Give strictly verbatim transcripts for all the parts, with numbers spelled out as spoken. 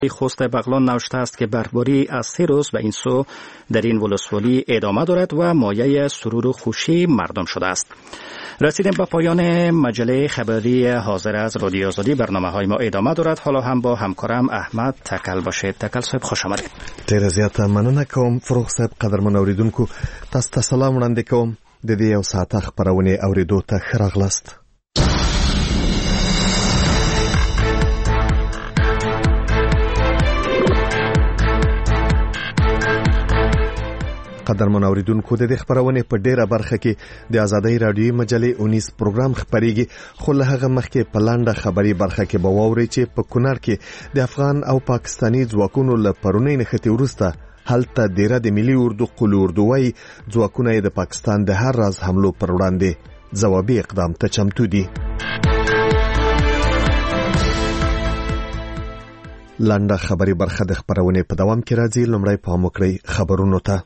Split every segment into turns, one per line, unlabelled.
خوست بغلان نوشته است که برفباری از سه روز به این سو در این ولسوالی ادامه دارد و مایه سرور و خوشی مردم شده است. رسیدیم به پایان مجله خبری حاضر از رادیو آزادی. برنامه های ما ادامه دارد. حالا هم با همکارم احمد تکل باشید. تکل صاحب خوش آمدید.
ډیره زیاته مننه کوم فروغ صاحب. قدرمن اوریدونکو تاسو ته سلام وړاندې کوم. د دې یو ساعت خبرونه اوریدو ته ښه راغلاست. قدرمن اوریدونکو د دې خبرونه په ډیره برخه کې د آزادۍ رادیوي مجلې اونیس پروګرام خبريږي، خو له هغه مخکې په لاندې خبري برخه کې به واوري چې په کونړ کې د افغان او پاکستاني ځواکونو له پرونی نښتې وروسته هلته ډیره د ملي اردو قول اردوي ځواکونه د پاکستان د هر راز حملو پر وړاندې ځوابي اقدام ته چمتو دي. لاندې خبري برخه د خبرونه په دوام کې راځي. لومړی پام وکړئ خبرونو ته.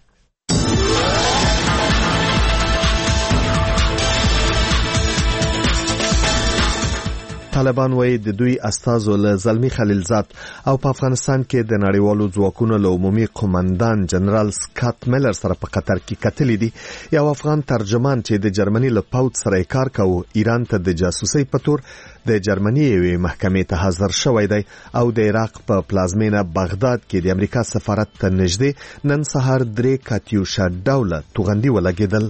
طالبان وایي د دوی استازو له زلمی خلیلزاد او په افغانستان کې د نړیوالو ځواکونو له عمومي قومندان جنرال سکات میلر سره په قطر کې کتلې دي. یو افغان ترجمان چې د جرمني له پوځ سره کار کاوه ایران ته د جاسوسي په تور د جرمني یوې محکمې ته حاضر شوی دی او د عراق په پلازمینه بغداد کې د امریکا سفارت ته نږدې نن سهار درې کاتیوشا ډوله توغندي ولګېدل.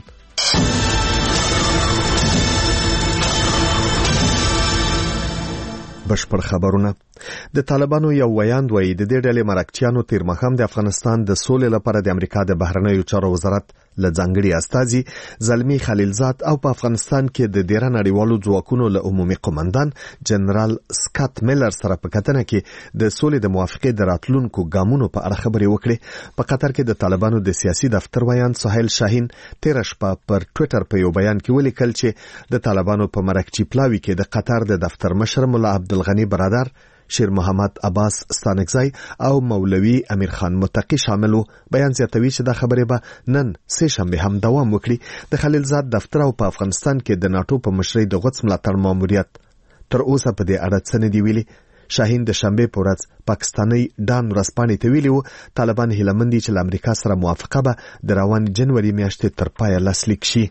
بشپړ خبرونه. د طالبانو یو ویاند وایي د دې ډلې مرکچیانو تیر مخام د افغانستان د سولې لپاره د امریکا د بهرنیو چارو وزارت له ځانګړي استازي زلمی خلیلزاد او په افغانستان کې د ډیره نړیوالو ځواکونو له عمومي قومندان جنرال سکات میلر سره په کتنه کې د سولې د موافقې د راتلونکو ګامونو په اړه خبرې وکړې. په قطر کې د طالبانو د سیاسي دفتر ویاند سهیل شاهین تیر شپه پر ټوئیټر په یو بیان کې ولیکل چې د طالبانو په مرکچی پلاوي کې د قطر د دفتر مشر مولا عبدالغنی برادر، شیر محمد عباس ستانکزی او مولوی امیر خان متقی شاملو. بیان زیاتوي چې دا خبره به نن سه شنبه هم دوام وکړي. د خلیلزاد دفتر او په افغانستان کې د ناتو په مشرۍ د غوڅ ملاتړ ماموریت تر اوسه په دې اړه څه نه دی ویلي. شاهین د شنبه په ورځ پاکستاني ډان ورځپاڼې ته ویلي و طالبان هیله مند دي چې له امریکا سره موافقه به د روان جنوري میاشتې تر پایه لاسلیک شي.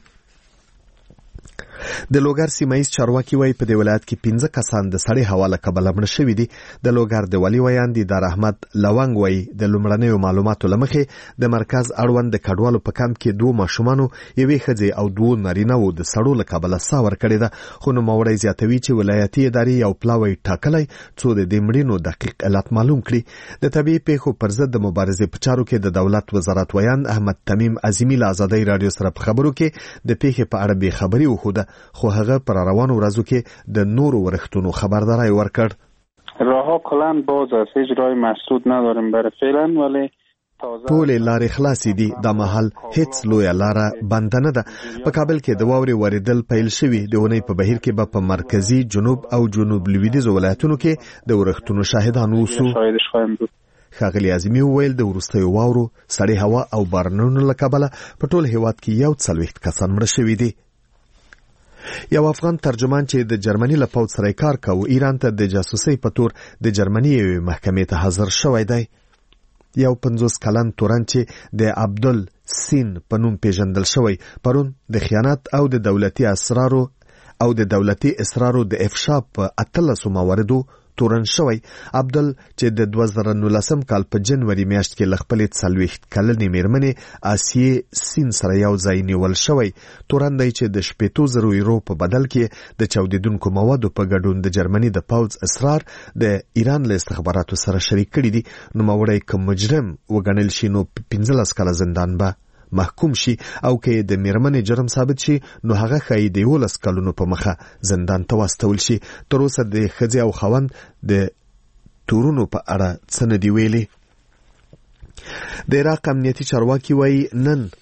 د لوګر سیمایي چارواکي وایي په دې ولایت کې پنځه کسان د سړې هوا له کبله مړ شوي دي. د لوګر د والي ویاند دار احمد لونګ وایي د لومړنیو معلوماتو له مخې د مرکز اړوند د کډوالو په کمپ کې دوه ماشومانو، یوې ښځې او دوه نارینه‌و د سړو له کبله ساه ورکړې ده. خو نوموړی زیاتوي چې ولایتي ادارې یو پلاوی ټاکلی څو د دې مړینو دقیق علت معلوم کړي. د طبیعي پیښو پر ضد د مبارزې په چارو کې د دولت وزارت ویاند احمد تمیم عظیمی له آزادۍ رادیو سره په خبرو کې د پیښې په اړه بې خبري وښوده، خو هغه پر روانو ورځو کې د نورو ورښتونو خبرداری ورکړ.
راهها کلان باز است، هیچ راه مسدود نداریم برای فعلا، ولی
ټولې لارې خلاصې دي. دا مهال هیڅ لویه لاره بنده نه ده. په کابل کې د واورې ورېدل پیل شوي. د اونۍ په بهیر کې به په مرکزي، جنوب او جنوب لویدیځو ولایتونو کې د ورښتونو شاهدان اوسو. ښاغلي اعظمي وویل د وروستیو واورو، سړې هوا او بارانونو له کبله په ټول هیواد کې یو څلوېښت کسان مړه شوي دي. یو افغان ترجمان چې د جرمني له پوځ سره کار کاوه ایران ته د جاسوسۍ په تور د جرمني یوې محکمې ته حاضر شوی دی. یو پنځوس کلن تورن چې د عبدل سین په نوم پیژندل شوی پرون د خیانت او د دولتي اسرارو او د دولتي اسرارو د افشا په اتلسو مواردو تورن شوی. عبدل چې د دوه زره نولسم کال په جنوري میاشت کې له خپلې څلوېښت کلنې مېرمنې آسیې سین سره یو ځای نیول شوی. تورن دی چې د شپېتو زرو یورو په بدل کې د چاودېدونکو موادو په ګډون د جرمني د پوځ اسرار د ایران له استخباراتو سره شریک کړي دي. نوموړی که مجرم وګڼل شي نو پنځلس کاله زندان به محکوم شي او که د میرمنې جرم ثابت شي نو هغه ښایي د یولس کلونو په مخه زندان ته واستول شي. تر اوسه د ښځې او خاوند د تورونو په اړه څه نه دي ویلي. د عراق امنیتي چارواکي وایي نن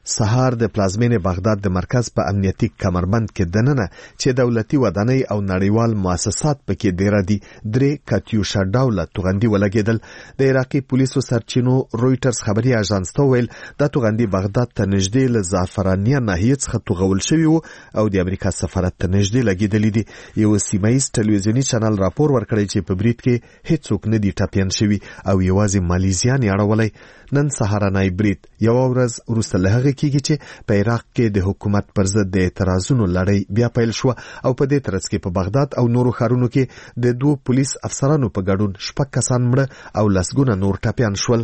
سهار د پلازمینې بغداد د مرکز په امنیتي کمربند کې دننه چې دولتي ودانۍ او نړیوال مؤسسات پکې ډیر دي درې کاتیوشا ډوله توغندي ولګېدل. د عراقي پولیسو سرچینو رويټرز خبري اژانس ته ویل دا توغندي بغداد ته نږدې له زعفرانیه ناحیې څخه توغول شوي وو او د امریکا سفارت ته نږدې لګېدلې دي. یو سیمایي ټلویزیونی چینل راپور ورکړی چې په برید کې هیڅوک نه دي ټاپیان شوي او یوازې مالیزیان یې اړولی. نن سهارنی برید یو ورځ وروسته له هغه کېږي چې په عراق کې د حکومت پر ضد د اعتراضونو لړۍ بیا پیل شوه او په دې ترڅ کې په بغداد او نورو ښارونو کې د دوه پولیس افسرانو په ګډون شپږ کسان مړه او لسګونه نور ټپیان شول.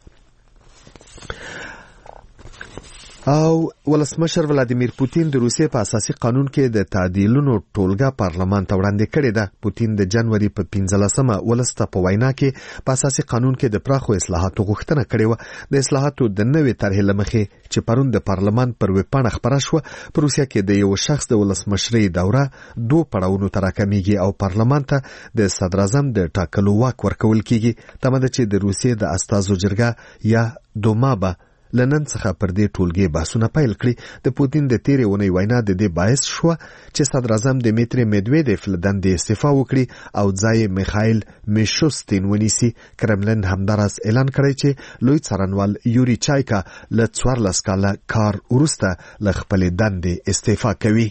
او ولسمشر ولادیمیر پوتین د روسیې په اساسي قانون کې د تعدیلونو ټولګه پارلمان ته وړاندې کړې ده. پوتین د جنوري په پنځلسمه ولسته په وینا کې په اساسي قانون کې د پراخو اصلاحاتو غوښتنه کړې وه. د اصلاحاتو د نوې طرحې له مخې چې پرون د پارلمان پر ویبپاڼه خپره شوه په روسیه کې د یو شخص د ولسمشرۍ دوره دوه پړاوونو ته راکمیږي او پارلمان ته د صدراعظم د ټاکلو واک ورکول کیږي. تمه ده چې د روسیې د استازو جرګه یا دوما به لنن څخه پر دې ټولګي بحثونه پیل کړي. د پوتین د تیرې اونۍ وینا د دې باعث شوه چې صدراعظم دمیتری میدویدیف له دندې استعفا وکړي او ځای میخایل میشوستین ونیسي. کرملن همداراز اعلان کړی چې لوی څارنوال یوري چایکا له څوارلس کاله کار وروسته له خپلې دندې استعفا کوي.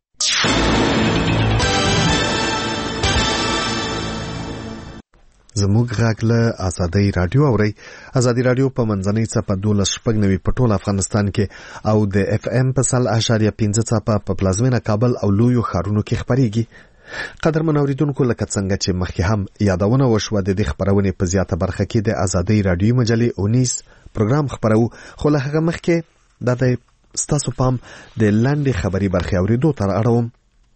زموږ غږ له ازادۍ رادیو اورئ. ازادي رادیو په منځنۍ څپه دولس شپږ نوي په ټول افغانستان کې او د اف ام په سل اشاریه پنځه څپه په پلازمینه کابل او لویو ښارونو کې خپریږي. قدرمن اوریدونکو لکه څنګه چې مخکې هم یادونه وشوه د دې خپرونې په زیاته برخه کې د ازادۍ رادیو مجلې اونیس پروګرام خپرو خو له هغه مخکې دا د ستاسو پام د لاندې خبري برخې اوریدو ته اړوم.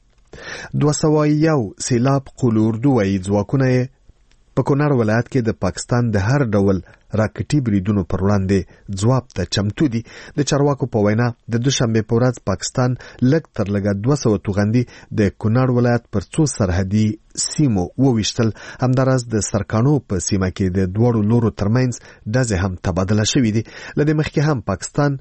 دوه سوه یو سیلاب قول اردو وایي ځواکونه په کونړ ولایت کې د پاکستان د هر ډول راکټي بریدونو پر وړاندې ځواب ته چمتو دي. د چارواکو په وینا د دوشنبه په ورځ پاکستان لږ تر لږه دوه سوه توغندي د کونړ ولایت پر څو سرحدي سیمو وویشتل. همداراز د سرکانو په سیمه کې د دواړو لورو ترمنځ ډزې هم تبادله شوې دي. له دې مخکې هم پاکستان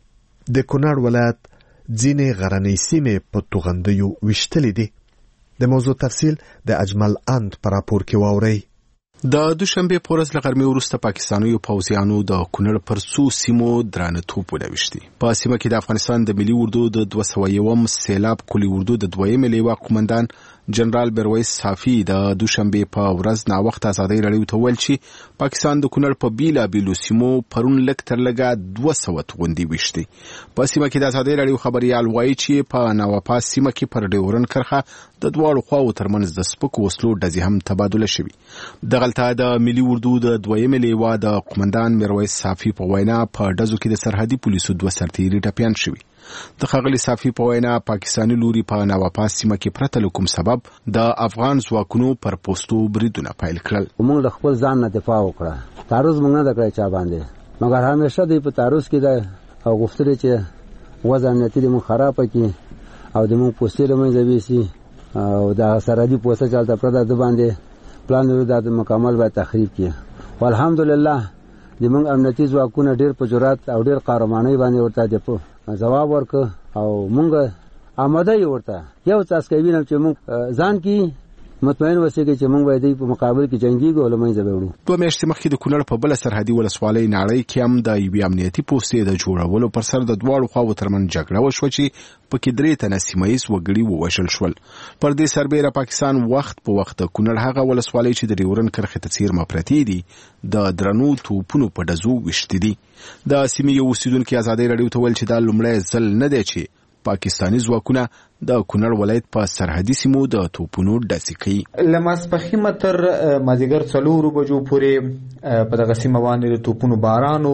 د کونړ ولایت ځینې غرنۍ سیمې په توغندیو ویشتلې دي. د موضوع تفصیل د اجمل اند په راپور کې واورئ.
د دوشنبه په ورځ له غرمې وروسته پاکستانیو پوځیانو د کونړ پر څو سیمو درانه توپ ولويشتي. په سیمه کې د افغانستان د ملي اردو د دوه سوه یوم سیلاب کلي اردو د دویم لیوا قومندان جنرال برویس صافی د دوشنبه په ورځ نا وخت ازادۍ رادیو ته ویل چې پاکستان د کونړ په بیلا بیلو سیمو پرون لک تر لګه دوه سوه توغندي وشتي. په سیمه کې د ازادۍ رادیو خبريال وایي چې په نواپاس سیمه کې پر ډیورن کرخه د دواړو خواو ترمنځ د سپکو وسلو ډزې هم تبادله شوي. دغلته د ملي اردو د دویم لیوا د قومندان برویس صافی په وینا په ډزو کې د سرحدي پولیسو دوه سرتیري ټپیان شوي. د ښاغلي صافی په وینا پاکستاني لوري په نواپاس سیمه کې پرته له کوم سبب د افغان ځواکونو پر پوسټو بریدونه پیل کړل.
موږ د خپل ځان نه دفاع وکړه. تعرض موږ نه کړی چا باندې، مګر همیشه دوی په تعرض کې ده او غوښتل چې وضع امنیتي د موږ خراب کړي او د موږ پوستې له منځه ویسي او د سرحدي پوسته چلته پرته د باندې پلان لري د مکمل باید تخریب کړي. والحمدلله د موږ امنیتي ځواکونه ډېر په جرأت او ډېر قهرمانۍ باندې ورته د جواب ورک او مونږ آماده یو ورته یو تاسو کوي نو چې مونږ ځان کې مطمئن وسیږي چې مونږ باید په مقابل کې جنگيږو او لمنځه وړو.
دوه میاشتې مخکې د کونړ په بل سرحدي ولسوالۍ ناړۍ کې هم د یوې امنیتي پوستې د جوړولو پر سر د دواړو خواو ترمنځ جګړه وشوه چې پکې درې تنه سیمه ییز وګړي ووژل شول. پر دې سربېره پاکستان وخت په وخت د کونړ هغه ولسوالۍ چې د ډیورن کرښې ته څیر مپرتې دي د درنو توپونو په ډزو ویشتي دي. د سیمې یو اوسیدونکي ازادۍ رادیو ته ویل چې دا لومړی ځل نه دی چې پاکستاني ځواکونه د کونړ ولایت په سرحدي سیمو د توپونو ډزې کوي.
له ماسپښین تر مازدیګر څلورو بجو پورې په دغه سیمه باندې د توپونو باران و.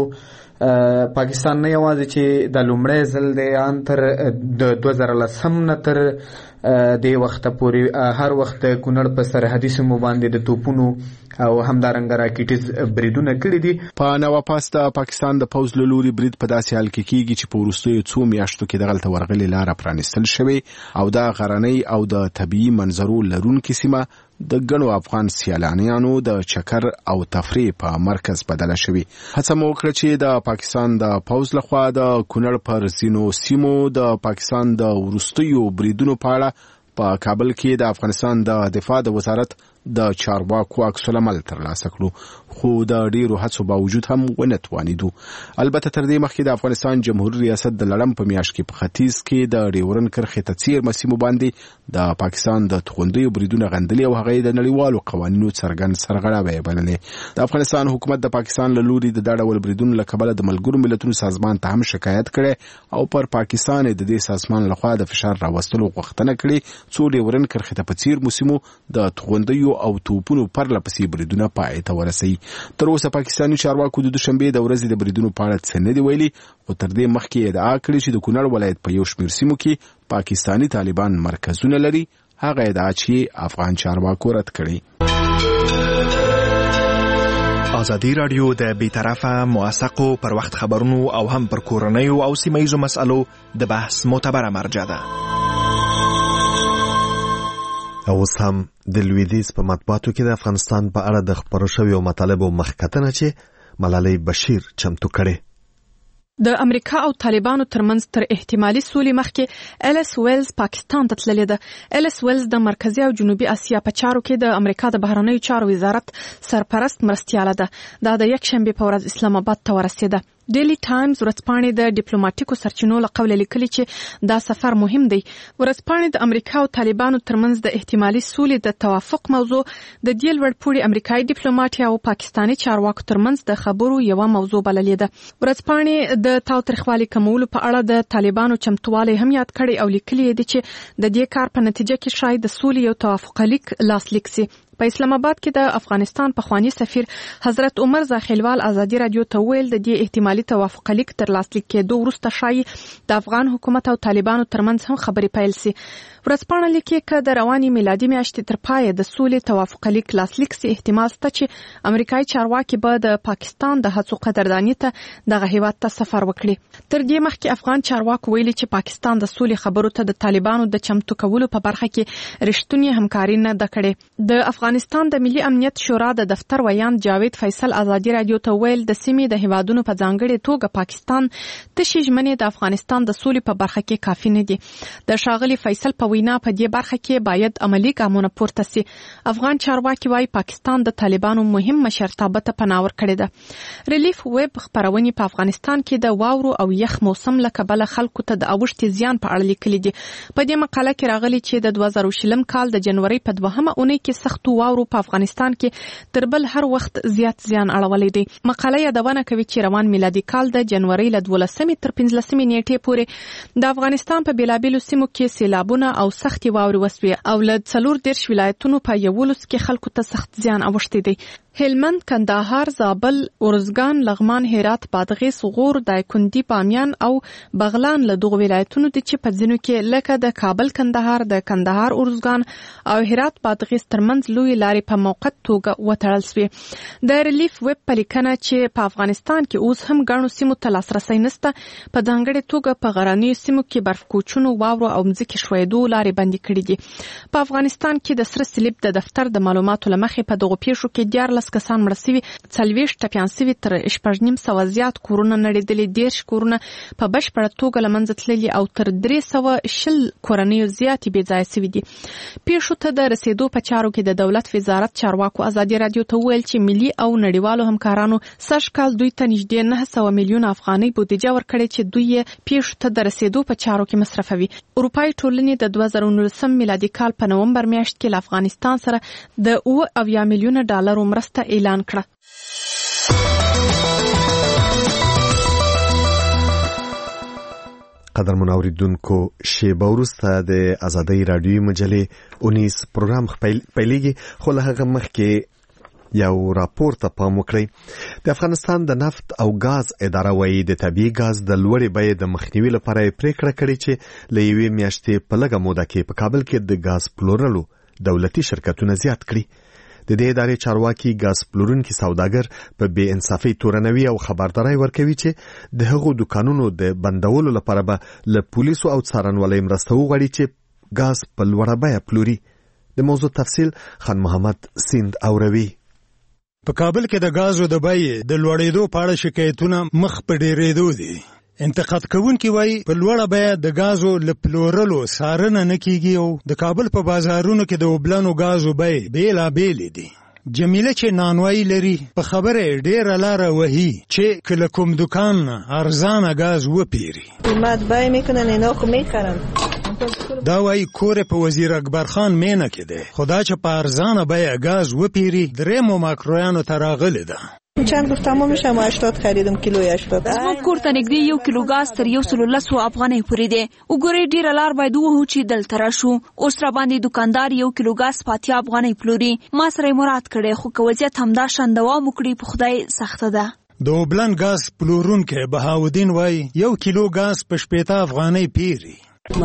پاکستان نه یوازې چې د لومړی ځل دی ان تر د دوه زره لسم نه تر دې وخته پورې هر وخت کونړ په سرحدي سیمو باندې د توپونو او همدارنګه راکټیز بریدونه کړي دي.
په نواپاس د پاکستان د پوز له لوري برید په داسې حال کې کیږي چې په وروستیو څو میاشتو کې دغلته ورغلي لاره پرانیستل شوې او دا غرنۍ او د طبیعي منظرو لرونکې سیمه د ګڼو افغان سیلانیانو د چکر او تفریح په مرکز بدله شوې. هڅه مو وکړه چې د پاکستان د پوز لخوا د کونړ پر ځینو سیمو د پاکستان د وروستیو بریدونو په اړه په کابل کې د افغانستان د دفاع د وزارت د چارواکو عکس العمل ترلاسه کړو، خو د ډیرو هڅو باوجود هم ونه توانیدو. البته تر دې مخکې د افغانستان جمهوریت ریاست د لړم په میاشت کې په ختیځ کې د ډیورن کرښې ته څیرمه سیمو باندې د پاکستان د توغندیو بریدونه غندلي او هغه د نړیوالو قوانینو څرګند سرغړاوی بللې. د افغانستان حکومت د پاکستان له لوري د دا ډول بریدونو له کبله د ملګرو ملتونو سازمان ته هم شکایت کړی او پر پاکستان د دې سازمان لخوا د فشار راوستلو غوښتنه کړې څو ډیورن کرښې ته په څیرمو سیمو د توغندیو او توپونو پرله پسې بریدونه پای ته ورسوي. تر اوسه پاکستاني چارواکو د دوشنبه د ورځې د بریدونو په اړه څه نه دی ویلي، خو تر دې مخکې ادعا کړې چې د کونړ ولایت په یو شمېر سیمو کې پاکستاني طالبان مرکزونه لري، هغه ادعا چې افغان چارواکو رد کړي.
ازادي راډیو د بیطرفه موثقو پر وخت خبرونو او هم پر کورنیو او سیمه‌ییزو مسألو د بحث معتبره مرجع ده.
اوس هم د لویدیځ په مطبوعاتو کې د افغانستان په اړه د خبرو شویو مطالبو مخکتنه چې ملالۍ بشیر چمتو کړي.
د امریکا او طالبانو ترمنځ تر احتمالي سولې مخکې الیس ویلز پاکستان ته تللې ده. الیس ویلز د مرکزي او جنوبي اسیا په چارو کې د امریکا د بهرنیو چارو وزارت سرپرست مرستیاله ده. دا د یک شنبه په ورځ اسلام آباد ته ورسېده. ډیلی ټایمز ورځپاڼې د ډیپلوماټیکو سرچینو له قوله لیکلي چې دا سفر مهم دی. ورځپاڼې د امریکا او طالبانو ترمنځ د احتمالي سولې د توافق موضوع د دې لوړ پوړي امریکایي ډیپلوماټ او پاکستاني چارواکو ترمنځ د خبرو یوه موضوع بللې ده. ورځپاڼې د تاوتریخوالي کمولو په اړه د طالبانو چمتووالی هم یاد کړی او لیکلي دي چې د دې کار په نتیجه کې شاید د سولې یو توافق لیک لاسلیک سي. په اسلام آباد کې د افغانستان پخوانی سفیر حضرت عمر زاخیلوال ازادي رادیو ته ویل د دې احتمالي توافق لیک تر لاسلیک کېدو وروسته شاید د افغان حکومت او طالبانو ترمنځ هم خبرې پیل سي. ورځپاڼه لیکي چې د رواني میلادي میاشتې تر پایه د سولې توافق لیک لاسلیک سي احتمال شته چې امریکایي چارواکي به د پاکستان د هڅو قدرداني ته دغه هیواد ته سفر وکړي. تر دې مخکې افغان چارواکو ویلي چې پاکستان د سولې خبرو ته د طالبانو د چمتو کولو په برخه کې رښتونی همکاري نه ده کړې. د افغانستان د ملي امنیت شورا د دفتر ویان جاوید فیصل ازادي رادیو ته ویل د سیمې د هیوادونو په ځانګړي توګه پاکستان تشې ژمنې د افغانستان د سولې په برخه کې کافي نه دي. د ښاغلي فیصل په وینا په دې برخه کې باید عملی ګامونه پورته سي. افغان چارواکي وايي پاکستان د طالبانو مهم مشرتابه ته پناه ورکړې ده. ریلیف ویب خبرونه په افغانستان کې د واورو او یخ موسم له کبله خلکو ته د اوښتې زیان په اړه لیکلي دي. په دې مقاله کې راغلي چې د دوه زره شلم کال د جنوري په دوهمه اونۍ کې سخت واورو په افغانستان کې تر بل هر وخت زیات زیان اړولی دی. مقاله یادونه کوي چې روان میلادي کال د جنوري له دولسمې تر پنځلسمې نیټې پورې د افغانستان په بیلابیلو سیمو کې سیلابونه او سختې واورې وسوې او له څلور دېرش ولایتونو په یولس کې خلکو ته سخت زیان اوښتی دی. هلمند، کندهار، زابل، ارزګان، لغمان، هرات، بادغیس، غور، دایکنډي، بامیان او بغلان له دغو ولایتونو دي چې په ځینو کې لکه د کابل کندهار، د کندهار ارزګان او هرات بادغیس ترمنځ لوی لارې په موقت توګه وتړل شوې. د ریلیف ویب په لیکنه چې په افغانستان کې اوس هم ګڼو سیمو ته لاسرسی نشته، په ځانګړې توګه په غرنیو سیمو کې برف کوچونو، واورو او مځکې ښویېدو لارې بندې کړي دي. په افغانستان کې د سره صلیب د دفتر د معلوماتو له مخې په دغو پیښو کې دیارلس کسان مړه سوي، څلوېښت ټپیان سوي، تر شپږ نیم سوه زیات کورونه نړېدلي، دېرش کورونه په بشپړه توګه له منځه تللي او تر درې سوه شل کورنیو زیاتې بې ځایه سوي دي. پیښو ته د رسېدو په چارو کې د دولت وزارت چارواکو ازادي رادیو ته وویل چې ملي او نړیوالو همکارانو سږ کال دوی ته نږدې نه سوه میلیونه افغانۍ بودیجه ورکړې چې دوی یې پیښو ته د رسېدو په چارو کې مصرفوي. اروپایي ټولنې د دوه زره نولسم میلادي کال په نومبر میاشت کې له افغانستان سره د اوه اویا میلیونه ډالرو مرسته اعلان کړه.
قدرمن اوریدونکو، شیبه وروسته د ازادۍ راډیوي مجلې اونیس پروګرام پیلېږي، خو له هغه مخکې یو راپور ته پام وکړئ. د افغانستان د نفت او غاز اداره وايي د طبیعي غاز د لوړې بیې د مخنیوي لپاره پریکړه کړې چې له یوې میاشتې په لږه موده کې په کابل کې د غاز پلورلو دولتي شرکتونه زیات کړي. د دې ادارې چارواکي ګاز پلورونکي سوداګر په بې انصافۍ تورنوي او خبرداري ورکوي چې د هغو دکانونو د بندولو لپاره به له پولیسو او څارنوالۍ مرسته وغواړي چې ګاز په لوړه بیه پلوري. د موضوع تفصیل خان محمد سیند اوروي.
په کابل کې د غازو د بیې د لوړېدو په اړه شکایتونه مخ په ډېرېدو دي. انتقاد کوونکي وایي په لوړه بیه د غازو له پلورلو څارنه نه کیږي او د کابل په بازارونو کې د اوبلنو غازو بیې بېلابېلې دي. جمیله چې نانوایی لري په خبره ډېره لاره وهي چې کله کوم دکان ارزانه غاز وپیري.
قیمت بیه میکنن اینا خو میخرن.
دا وایي کور په وزیر اکبر خان مینه کې دی، خدا چې په ارزانه بیه غاز وپیري درېمو ماکرویانو ته راغلی ده.
چند گفت تمامش هم هشتاد خریدم، کیلوی هشتاد.
زموږ کور ته نږدې یو کیلو ګاز تر یو سلو لسو افغانۍ پورې دی. وګورئ ډېره لار باید ووهو چې دلته راشو. اوس راباندې دکاندار یو کیلو ګاز په اتیا افغانۍ پلوري. ما سره یې مراد کړی، خو که وضعیت همداشان دوام وکړي په خدای سخته ده.
د اوبلن ګاز پلورونکی بهاودین وایي یو کیلو ګاز په شپېته افغانۍ پیري.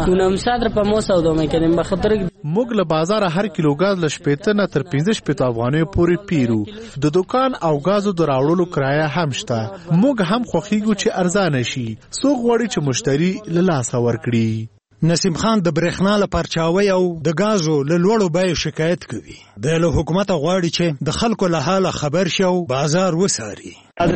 موږ له بازاره هر کیلو غاز له شپېته نه تر پنځه شپېته افغانیو پورې پیرو. د دکان او غازو د راوړلو کرایه هم شته. موږ هم خوښیږو چې ارزانه شي. څوک غواړي چې مشتری له لاسه ورکړي.
نسیم خان د برېښنا له پرچاوۍ او د غازو له لوړو بیو شکایت کوي. د له حکومت غواړي چې د خلکو له حاله خبر شي او بازار وساري.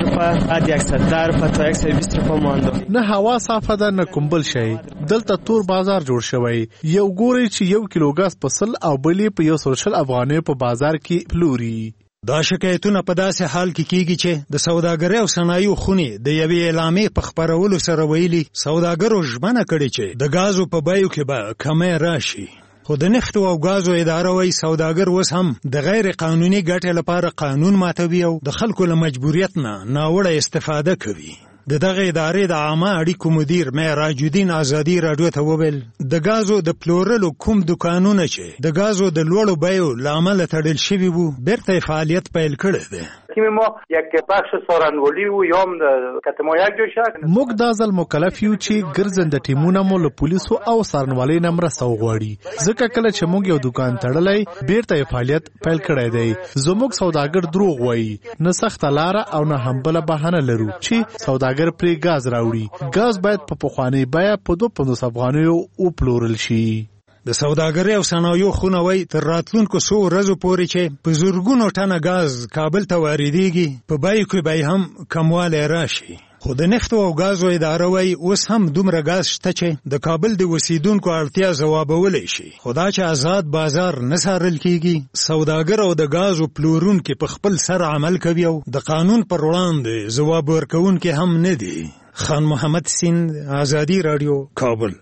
نه هوا صافه ده نه کومبل شي. دلته تور بازار جوړ شوی. یو ګوري چې یو کیلو غاز په سل او بلې په یو سل شل افغانۍ په بازار کې پلوري.
دا شکایتونه په داسې حال کې کیږي چې د سوداګرۍ او صنایعو خونې د یوې اعلامیې په خپرولو سره ویلي سوداګرو ژمنه کړې چې د غازو په بیو کې به کمی راشي. خو د نفتو او غازو اداره وایي سوداګر اوس هم د غیر قانوني ګټې لپاره قانون ماتوي او د خلکو له مجبوریت نه ناوړه استفاده کوي. د دغه ادارې د عامه اړیکو مدیر معراج الدین آزادي راډیو ته وویل د غازو د پلورلو کوم دکانونه چې د غازو د لوړو بیو له امله تړل شوي وو بیرته فعالیت پیل کړی دی.
ما یک بخش سارنوالی و یا کته ما یک جوشه
موږ دا ځل مکلف یو چې ګرځنده ټیمونه مو له پولیسو او سارنوالۍ نه مرسته وغواړي. ځکه کله چې موږ یو دکان تړلی بیرته فعالیت پیل کړی دی. زموږ سوداګر دروغ وایي. نه سخته لاره او نه هم بله بهانه لرو چې سوداګر پرې غاز راوړي. غاز باید په پخوانۍ بیه په دوه پنځوس افغانیو وپلورل شي.
د سوداګرۍ او صنایعو خونه وایي تر راتلونکو څو ورځو پورې چې په زرګونو ټنه غاز کابل ته واردېږي په بیو کې به هم کموالی راشي. خو د نفتو او غازو اداره وایي اوس هم دومره غاز شته چې د کابل د اوسیدونکو اړتیا ځوابولی شي. خو دا چې آزاد بازار نه څارل کیږي سوداګر او د غازو پلورونکي په خپل سر عمل کوي او د قانون پر وړاندې ځواب ورکوونکي هم نه دي. خان محمد سیند، آزادي راډیو، کابل.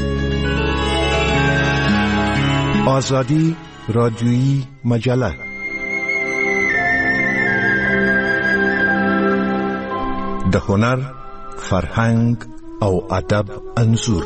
آزادی رادیویی مجله د هنر، فرهنګ او ادب انځور.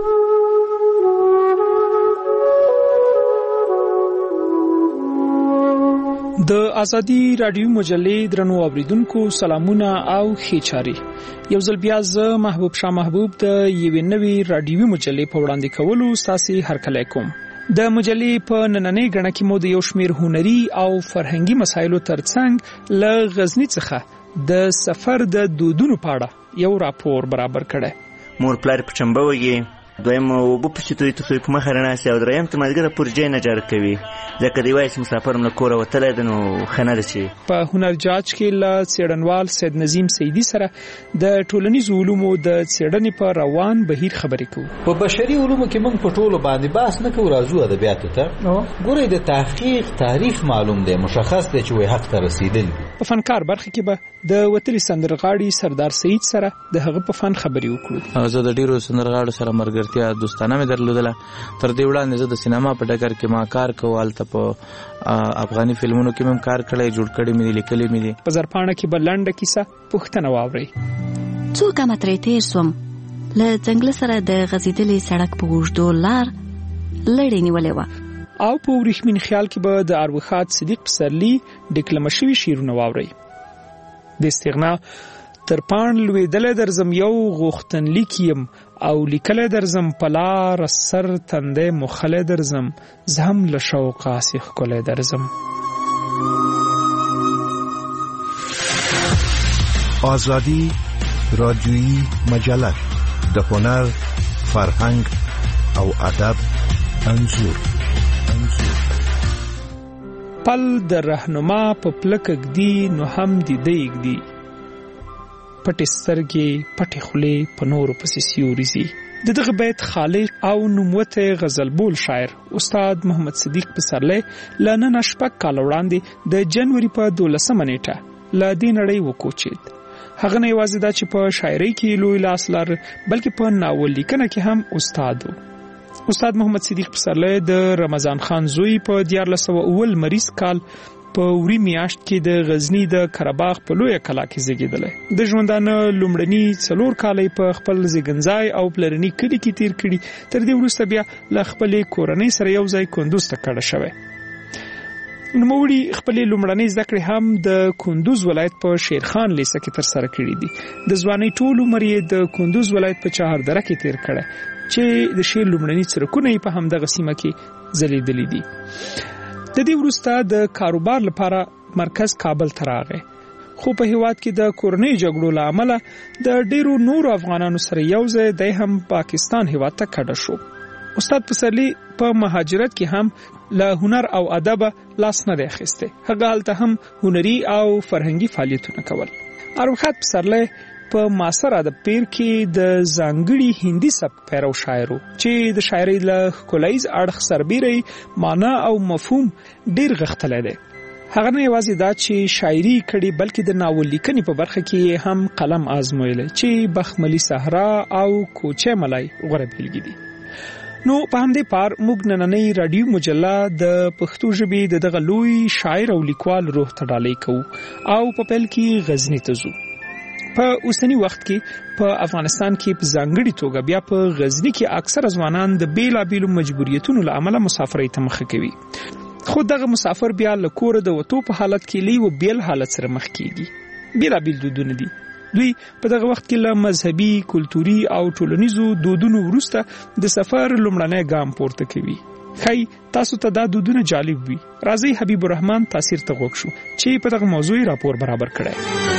د آزادی رادیو مجلې درنو اوریدونکو سلامونه او ښې چارې. یو ځل بیا زه محبوب شاه محبوب د یوې نوې رادیوي مجلې په وړاندې کولو ستاسو هرکلی کوم. د مجلې په نننۍ غڼه کې مو د یو شمېر هنري او فرهنګي مسایلو ترڅنګ له غزني څخه د سفر د دودونو په اړه یو راپور برابر کړی.
مور پلار په چمبه وږي، دویم اوبه پسې توی ته توی په مخه رڼاسي او دریم ته مازدیګره پورې جای نه جارو کوي. ځکه دی وایي چې مسافر هم له کوره وتلی دی نو ښه نه ده چې
په هنر جاج کې له څېړنوال سید نظیم سیدي سره د ټولنیزو علومو د څېړنې په روان بهیر خبرې کوو.
په بشري علومو کې موږ په ټولو باندې بحث نه کوو، راځو ادبیاتو ته. ګورئ د تحقیق تعریف معلوم دی، مشخص دی چې وایي حق ته رسېدل.
په فنکار برخه کې به د وتلي سندرغاړي سردار سید سره د هغه په فن خبرې وکړو.
زه د ډیرو سندرغاړو سره مرګرتیا دوستانه مې درلودله. تر دې وړاندې زه د سینما په ډګر کې ما کار کوو. هلته په افغاني فلمونو کې مې کار کړی، جوړ کړی مې دي، لیکلي مې دي.
په زرپاڼه کې به لنډه کیسه پوښتنه واورئ.
څو ګامه ترې تېر شوم، له ځنګله سره د غځېدلې سړک په اوږدو لار لړۍ نیولې وه.
او په وریښمین خیال کې به د اروخات صدیق پسرلي ډیکلمه شوي شعرونه واورئ. د استغنا تر پاڼ لوېدلی درځم یو غوښتنلیک یم او لیکلی درځم په لار سر تندی مخلی درځم زه هم له شوقه هسې ښکلی درځم.
آزادی رادیویی مجله د هنر، فرهنګ او ادب انځور انځور
پل د رهنما په پلکک دی نو هم دی دیګ دی پټې سترګې پټې خولې په نورو پسې سیوري زی. د دغه بیت خالق او نوموته غزلبول شاعر استاد محمد صدیق پسرلی له نن شپږ کال وړاندې د جنوري په دولسمه نیټه له دې نړۍ وکوچید. هغه نه یوازې دا چې په شاعرۍ کې لوی لاس لر بلکې په ناول لیکنه کې هم استاد و. استاد محمد صدیق پسرلی د رمضان خان زوی په دیارلس سوه اول مریض کال په وری میاشت کې د غزنی د کرباغ په لویه کلا کې زیږیدلی. د ژوندانه لومړني څلور کالې په خپل زیږنځای او پلرني کلي کې تیر کړي. تر دې وروسته بیا له خپلې کورنۍ سره یو ځای کندوز ته کډه شوی. نوموړي خپلې لومړنۍ زده کړې هم د کندوز ولایت په شیرخان لیسه کې ترسره کړي دي. د ځوانۍ ټول عمر یې د کندوز ولایت په چهاردره کې تیر کړی چې د شعر لومړني څرکونه یې په همدغه سیمه کې ځلیدلي دي. د دې وروسته د کاروبار لپاره مرکز کابل ته راغی، خو په هیواد کې د کورنۍ جګړو له امله د ډیرو نورو افغانانو سره یو ځای دی هم پاکستان هیواد ته کډه شو. استاد پسرلی په مهاجرت کې هم له هنر او ادب لاس نه دی اخیستی. هغه هلته هم هنري او فرهنګي فعالیتونه کول. ارواښاد پسرلی په معاصر ادب پیر کې د ځانګړي هندي سبک پیرو شاعر و چې د شاعرۍ له ښکلاییز اړخ سربیري معنا او مفهوم ډیر غښتلی دی. هغه نه یوازې دا چې شاعري کړي بلکې د ناول لیکنې په برخه کې هم قلم آزمویلی چې بخملي صحرا او کوچه ملای غوره بیلګې دي. نو په همدې پار موږ نننۍ رادیو مجله د پښتو ژبې د دغه لوی شاعر او لیکوال روح ته ډالۍ کوو او په پیل کې غزني ته ځو. په اوسنی وخت کې په افغانستان کې په ځانګړي توګه بیا په غزني کې اکثر ځوانان د بیلابیلو مجبوریتونو له امله مسافرۍ ته مخه کوي. خو دغه مسافر بیا له کوره د وتو په حالت کې لی و بیل حالت سره مخ کیږي. بیلابیل دودونه دي. دوی په دغه وخت کې له مذهبي، کلتوري او ټولنیزو دودونو وروسته د سفر لومړنی ګام پورته کوي. خی تاسو ته دا دودونه جالب وي. راځي حبیب الرحمن تاثیر ته غوږ شو چې په دغه موضوع راپور برابر کړی.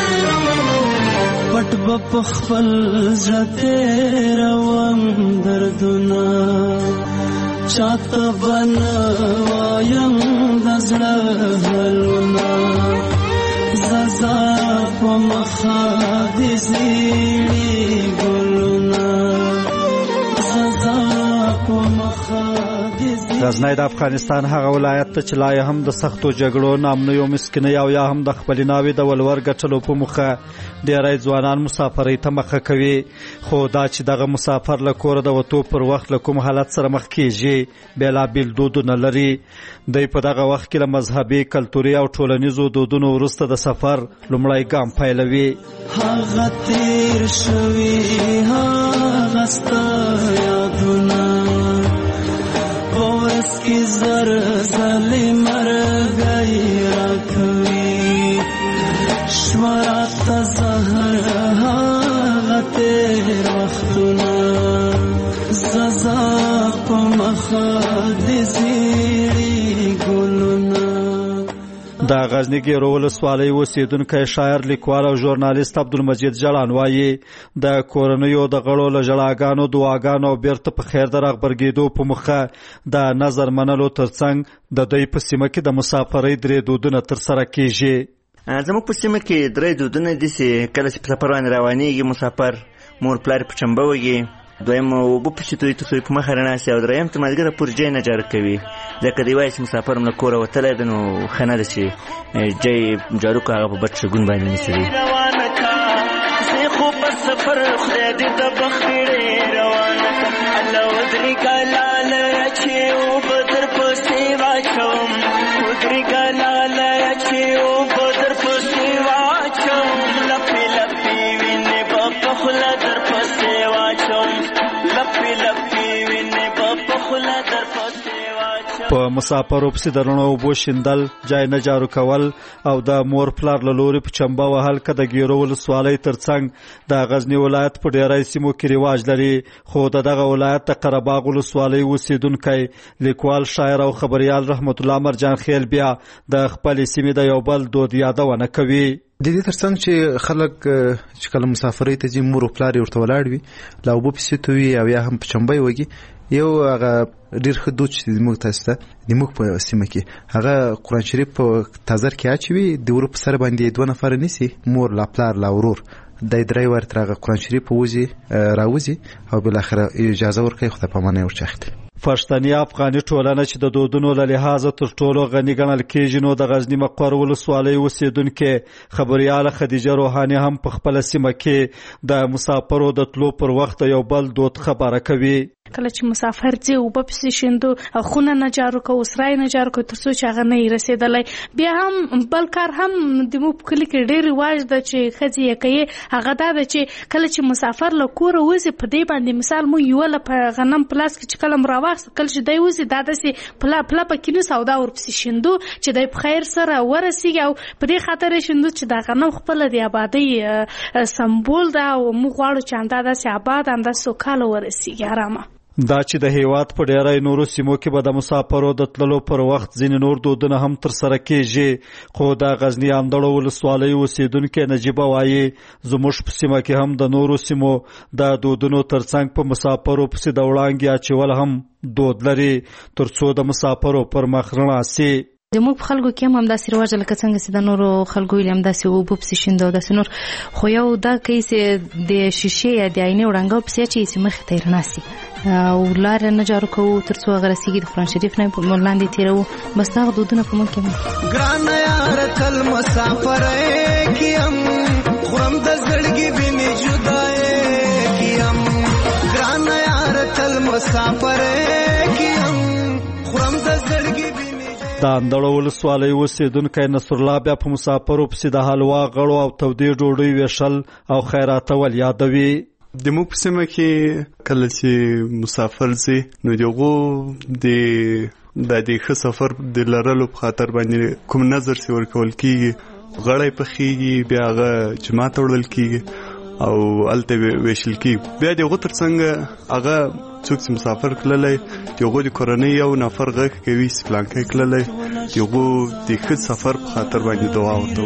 پټ په خپل ځته روان دردونه چاته بنوایم د زړه حلونه ززا په مخه دې زیړي ګلونه ززا په مخه
غزنی د افغانستان هغه ولایت ته چې لا هم د سختو جګړو، نامنیو، مسکینۍ او یا هم د خپلې ناوې د ولور ګټلو په موخه ډېری ځوانان مسافرۍ ته مخه کوي. خو دا چې دغه مسافر له کوره د وتو پر وخت له کوم حالت سره مخ کیږي بېلابېل دودونه لري. دوی په دغه وخت کې له مذهبي، کلتوري او ټولنیزو دودونو وروسته د سفر لومړی ګام پیلوي.
هغه تیر شوي هغه ستا یادونه اوس کی زر زلی مرگئی رکھوی شورات زهر غتیر وختنا ززا پا مخاد زیری گلونا.
د غزنی ګیرو ولسوالۍ اوسیدونکی شاعر، لیکوال او ژورنالیست عبدالمجید جلان وایي د کورنیو د غړو له ژړاګانو، دعاګانو او بیرته په خیر د رغبرګېدو په موخه د نظر منلو ترڅنګ د دوی په سیمه کې د مسافرۍ درې دودونه ترسره کیږي.
زموږ په سیمه کې درې دودونه دي چې کله چې په سفر باندې روانېږي مسافر مور پلار په چمبه وږي، دویم اوبه پسې توی ته په مخه رڼا سي او دریم ته مازدیګر پورې جای نه جارو کوي. ځکه دی وایي چې مسافر هم له کوره وتلی دی نو ښه نه ده چې جای جارو که هغه په بد شګون باندې نیسي.
خو په سفر خدای دې د بخیړې روانه الله ودرېږه لاله چې اوبه در پسې واچوم ودرېږه لاله چې اوبه در پسې واچوم لپې لپې وینې به په خوله در پسې واچوم لپې لپې وینې به په خوله در پسې واچوم.
په مسافرو پسې د رڼو اوبو شیندل، جای نه جارو کول او د مور پلار له لورې په چمبه وهل که د ګیرو ولسوالۍ ترڅنګ د غزني ولایت په ډېری سیمو کې رواج لري. خو د دغه ولایت د قرهباغ ولسوالۍ اوسیدونکی لیکوال، شاعر او خبریال رحمت الله مرجان خیل بیا د خپلې سیمې د یو بل دود یادونه کوي.
د دې ترڅنګ چې خلک چې کله مسافرۍ ته ځي مور او پلار ورته ولاړ وي لا اوبه پسې توي او یا هم په چمبۍ وږي یو هغه ډېر ښه دود چې زموږ تاسو ته زموږ په سیمه کې هغه قرآن شریف په تازر کې اچوي د ور په سر باندې دوه نفر نیسي مور لا پلار لا ورور د درې ورته هغه قرآن شریف وځي راوځي او بل اخر اجازه ورکړي خو په معنی ورچخته
پښتني افغاني ټولنه چې د دودونو له لحاظه تر ټولو غني ګڼل کېږي نو د غزني مقر ولسوالۍ اوسېدونکې خبرياله خدیجه روحاني هم په خپل سیمه کې د مسافرو د تلو پر وخت یو بل دود خبره کوي.
کله چې مسافر ځي او په پسې شیندو خونه نه جارو کو وسرای نه جارو کو تر څو چې هغه نه رسیدلای. بیا هم بل کار هم د مو په کلی کې ډېر رواج ده چې خځې یې کوي هغه دا ده چې کله چې مسافر له کوره وځي په دې باندې مثال مو یو له غنم پلاس کې چې کله مراوخ کله چې دی وځي دا داسې پلا پلا پکې نو سودا ورپسې شیندو چې دی په خیر سره ورسیږي او په دې خاطر شیندو چې دا غنم خپل د آبادی سمبول ده او موږ غواړو چې همدا داسې آباد همدا سوکاله ورسیږي آرامه.
دا چې د هیواد په ډیری نورو سیمو کې به د مسافرو د تللو پر وخت ځینې نور دودونه هم ترسره کېږي خو د غزني اندړو ولسوالۍ اوسېدونکې نجیبه وایي زموږ په سیمه کې هم د نورو سیمو د دودونو ترڅنګ په مسافرو پسې د وړانګې اچول هم دود لري تر څو د مسافرو پر مخ رڼا سي.
زموږ په خلکو کې هم همداسې رواج لکه څنګه چې د نورو خلکو ویل همداسې اوبه پسې شیندو داسې نور خو یو دا کوي چې د شیشې یا د آینې وړانګه پسې اچوي چې مخې ته یې رڼا سي او لاره نه جارو کوو تر څو هغه رسیږي د قرآن شریف نه لاندې تېروو بس دغه دودونه په موږ کې هم
ګرانه یاره تل مسافرۍ کیم خورم د زړګي وینې جدایۍ کیم ګرانه یاره تل مسافرۍ کیم خورم د زړګي
د اندړو ولسوالۍ اوسېدونکی نصرالله بیا په مسافرو پسې د حلوا غړو او تودې ډوډۍ ویشل او خیراتول یادوي.
د موږ په سیمه کې کله چې مسافر ځي نو دغه د د دې ښه سفر د لرلو په خاطر باندې کوم نظر سی ورکول کیږي غړی پخېږي بیا هغه جماعت وړل کیږي او الته ویشل کیږي بیا دغه ترڅنګ هغه څوک چې مسافر کللی دغه د کورنۍ یو نفر غږ کوي چې پلانکی کللی دغه د ښه سفر په خاطر باندې دعا ورته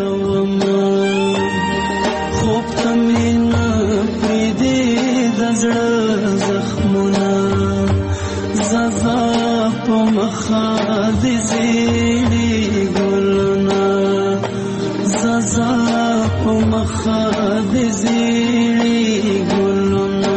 وکړي.
خوب ته مې نه پرېږدې د زړه زخمونه زازا په مخه د زیړې ګلونه زازا په مخه د زیړې ګلونه.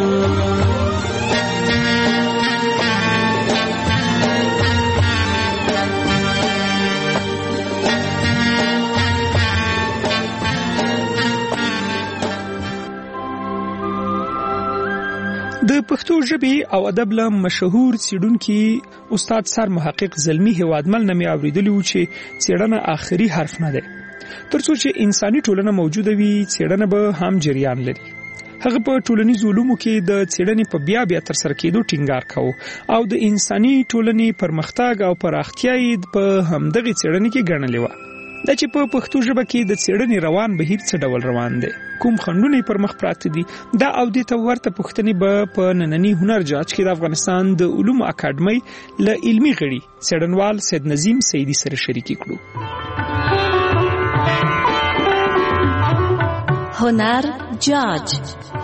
د پښتو ژبې او ادب له مشهور څېړونکي استاد سر محقق زلمی هیوادمل نه مې اورېدلی و چې څېړنه آخري حرف نه دی. تر څو چې انساني ټولنه موجوده وي څېړنه به هم جریان لري. هغه په ټولنیزو علومو کې د څېړنې په بیا بیا ترسره کېدو ټینګار کوو او د انساني ټولنې پرمختګ او پراختیا یې په همدغې څېړنې کې ګڼلې وه. دا چې په پښتو ژبه کې د څېړنې روان بهیر څه ډول روان دی کوم خنډونه یې پر مخ پراته دي دا او دې ته ورته پوښتنې به په ننني هنر جاج کې د افغانستان د علومو اکاډمۍ له علمي غړي څېړنوال سید نظیم سیدي سره شریکې کړو.
هنر جاج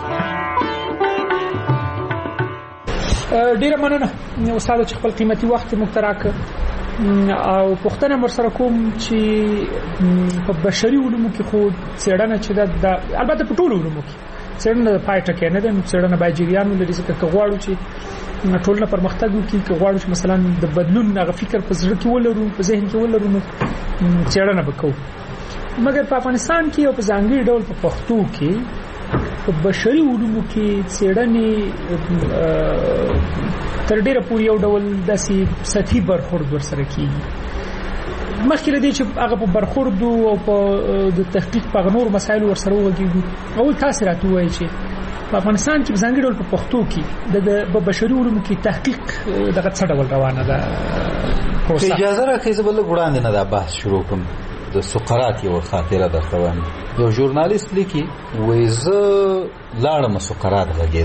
ډیره مننه استاد چې خپل قیمتي وخت مو تراکه او پښتنه مرسره کوم چې په بشري علومو کې خو څېړنه چې د البته په ټولو علومو کې څېړنه د پای ټکی نه ده څېړنه باید جریان ولري ځکه غواړو چې ټولنه پرمختګ وکړي غواړو چې مثلا د بدلون هغه فکر په زړه کې ولرو په ذهن کې ولرو نو څېړنه وکړو مګر په افغانستان کې او په ځانګړي ډول په پښتو کې په بشري علومو کې څېړنې تر ډیره پورې یو ډول داسې سطحي برخورد ورسره کېږي مخکې له دې چې هغه په برخورد او په د تحقیق په نور مسایلو ورسره وغږېږو اول تاسو راته ووایئ چې په افغانستان کې په ځانګړي ډول په پښتو کې د بشري علومو کې تحقیق دغه څه ډول روانه ده پروسه.
اجازه راکړئ زه به لږ وړاندې نه دا بحث شروع کړم. د سقراط یو خاطره درته وایم. یو ژورنالیست لیکي وایي زه لاړم سقراط غږېده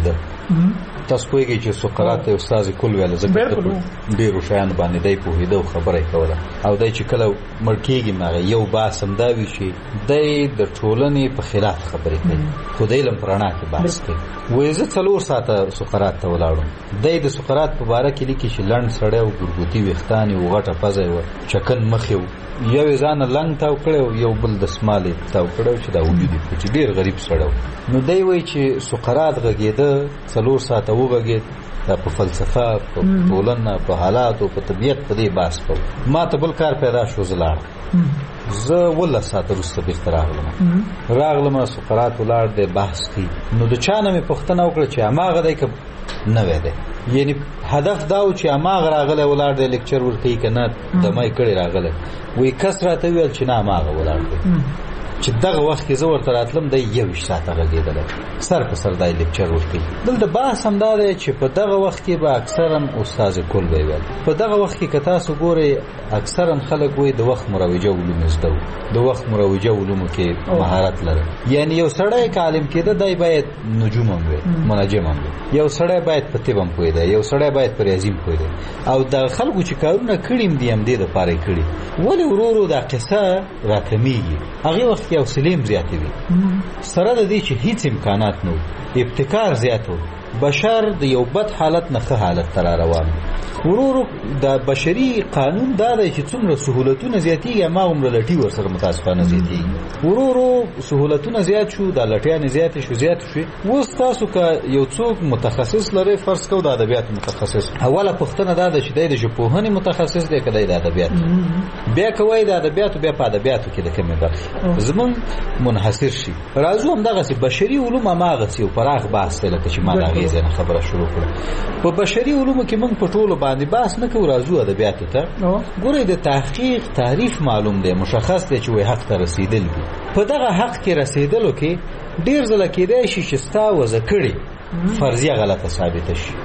تاسو پوهیږئ چې سقراط استاد کل ویل ځکه ډېرو شیانو باندې دی پوهېده او خبره یې کوله او دی چې کله مړ کېږي هغه یو بحث همدا وي چې دی د ټولنې په خلاف خبرې کوي خو دی علم په رڼا کې بحث کوي وایي زه څلور ساعته سقراط ته ولاړم دی د سقراط په باره کې لیکي چې لنډ سړی و ګورګوتي ویښتان یې و غټه پزه یې وه چکن مخ یې و یو یې ځانه لنګ تاو کړی و یو بل دسمال یې تاو کړی و چې دا وجود یې پټي ډېر غریب سړی و نو دی وایي چې سقراط غږېده څلور ساعته وغږېد دا په فلسفه په ټولنه په حالاتو په طبیعت په دې بحث کوو ما ته بل کار پیدا شو زه لاړم زه ولس ساعته وروسته بېرته راغلم راغلم سقراط ولاړ دی بحث کوي نو د چا نه مې پوښتنه وکړه چې هماغه دی که نوی دی یعنی هدف دا و چې هماغه راغلی ولاړ دی لیکچر ورکوي که نه دمه یې کړی راغلی وایي کس راته وویل چې نه هماغه ولاړ دی چې دغه وخت کې زه ورته راتلم دی یوویشت ساعته غږېدلی سر په سر دا لیکچر ورکوي دلته بحث همدا دی چې په دغه وخت کې به اکثرا استاذ کل به یې ویل په دغه وخت کې که تاسو ګورئ اکثرا خلک وایي د وخت مروجه علوم زده و د وخت مروجه علومو کې مهارت لري یعنی یو سړی که عالم کېده دی باید نجوم هم وي منجم هم وي یو سړی باید په طب هم پوهېدی یو سړی باید په ریاضي هم پوهېدی او د خلکو چې کارونه کړي هم دي همدې دپاره یې کړي ولې ورو ورو دا قصه راکمیږي هغې وخت کې حوصلې هم زیاتې وي سره د دې چې هیڅ امکانات نه و ابتکار زیات و بشر د یو بد حالت نه ښه حالت ته را روان ورو ورو د بشري قانون دا دی چې څومره سهولتونه زیاتېږي هماغومره لټي ورسره متاسفانه زیاتېږي ورو ورو سهولتونه زیات شو دا لټیانې زیاتې شو زیاتې شوې اوس تاسو که یو څوک متخصص لرئ فرض کوو د ادبیاتو متخصص اوله پوښتنه دا ده چې دی د ژبپوهنې متخصص دی که دی د ادبیاتو بیا که وایي د ادبیاتو بیا په ادبیاتو کې د کومې برخې زمونږ منحصر شي راځو همدغسې بشري علوم هماغسې یو پراخ بحث دی لکه چې ما د هغې ځای نه خبره شروع کړه په بشري علومو کې موږ په ټولو باندې بحث نه کوو راځو ادبیاتو ته ګورئ د تحقیق تعریف معلوم دی مشخص دی چې وایي حق ته رسېدل دي په دغه حق کې رسېدلو کې ډېر ځله کېدی شي چې ستا وضع کړې فرضیه غلطه ثابته شي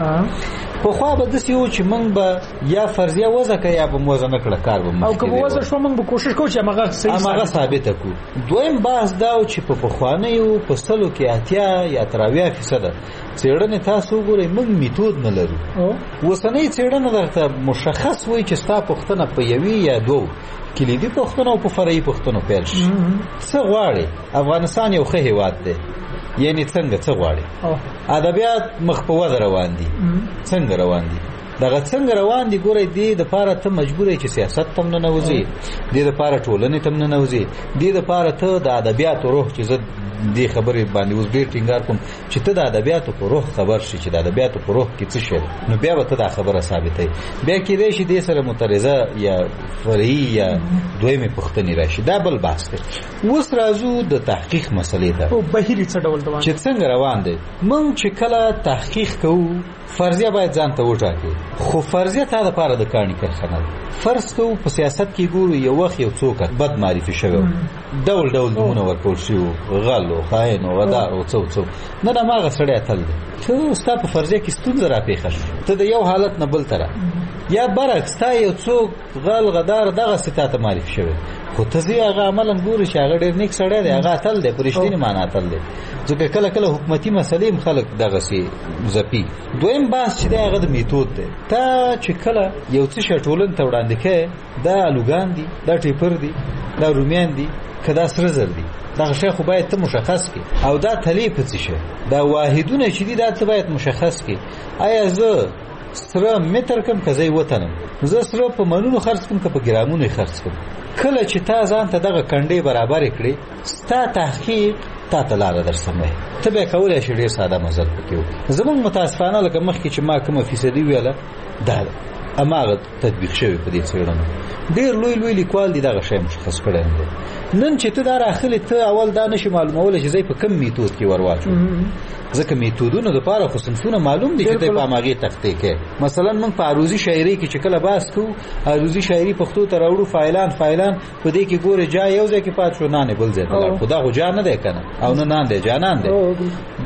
پخوا به داسې و چې موږ به یا فرضیه وضع کړه یا به مو وضع نه کړه کار به مخکې
او که به وضع شوه موږ به کوشش کوو چې همغه صحیح
همغه ثابته کړو دویم بحث دا و چې په پخوانیو په سلو کې اتیا یا تر اویا فیصده څېړنې تاسو وګورئ موږ میتود نه لرو اوسنۍ څېړنه درته مشخص وایي چې ستا پوښتنه په یوې یا دوو کلیدي پوښتنو او په فرعي پوښتنو پیل شي څه غواړې افغانستان یو ښه هېواد دی یعنی څنګه څه غواړي ادبیات مخ په وده روان دي څنګه روان دي دغه څنګه روان دي ګورئ دې دپاره ته مجبور یې چې سیاست ته هم ننوځې دې دپاره ټولنې ته هم ننوځې دې دپاره ته د ادبیاتو روح چې زه دې خبرې باندې اوس ډېر ټینګار کوم چې ته د ادبیاتو په روح خبر شي چې د ادبیاتو په روح کې څه شی نو بیا به ته دا خبره ثابتوي بیا کېدی شي دې سره مترضه یا فرعي یا دویمې پوښتنې راشي دا بل بحث دی اوس راځو د تحقیق مسلې ته
بهیري څه ډول روان
چې څنګه روان دی موږ چې کله تحقیق کوو فرضیه باید ځان ته وټاکې خو فرضیه تا دپاره د کاڼي کرښه ده فرض کوو په سیاست کې ګورو یو وخت یو څوک بد معرفي شوی ډول ډول نومونه ورکول شوي غل و خاین و غدار و څه څه نن هماغه سړی اتل دی ته ستا په فرضیه کې ستونزه راپېښه شوه ته د یو حالت نه بل ته را یا برعکس تا یو څوک غل غدار دغسې تا ته معرفي شوی خو ته ځې هغه عملا ګورې چې هغه ډېر نیک سړی دی هغه اتل دی په رښتینې معنا اتل دی ځکه کله کله حکومتي مسلې هم خلک دغسې ځپي دویم بحث چې دی هغه د میتود دی تا چې کله یو څه شی ټولنې ته وړاندې کوې دا الوګان دي دا ټیپر دي دا رومیان دي که دا سره زر دي دغه شی خو باید ته مشخص کړي او دا تلې په څه شی دا واحدونه چې دي دا ته باید مشخص کړي آیا زه سره متر کم که زه وطنم زه سره په منونو خرڅ کړم که په ګرامونو یې خرڅ کړم کله چې تا ځان ته دغه کنډې برابرې کړې ستا تحقیق تا ته لاره در سموي ته بیا کولی شي ډېر ساده مزل پکې وکړي زموږ متاسفانه لکه مخکې چې ما کومه فیصدي ویله دا ده هماغه تطبیق شوی په دې څېړنو ډېر لوی لوی لیکوال دي دغه شی مشخص کړی نه دی نن چې ته دا راخلې ته اول دا نشي معلومولی چې زه په کوم میتود کې ور واچوم ځکه میتودونو دپاره خو صنفونه معلوم دي چې دی په هماغې تختې کې مثلا موږ په عروضي شاعرۍ کې چې کله بحث کوو عروضي شاعري پښتو ته راوړو فایلان فایلان په دې کې ګورې جا یو ځای کې پات شو نانې بل ځای ته لاړ خو دا خو جا نه دی که نه او نه نان دی جانان دی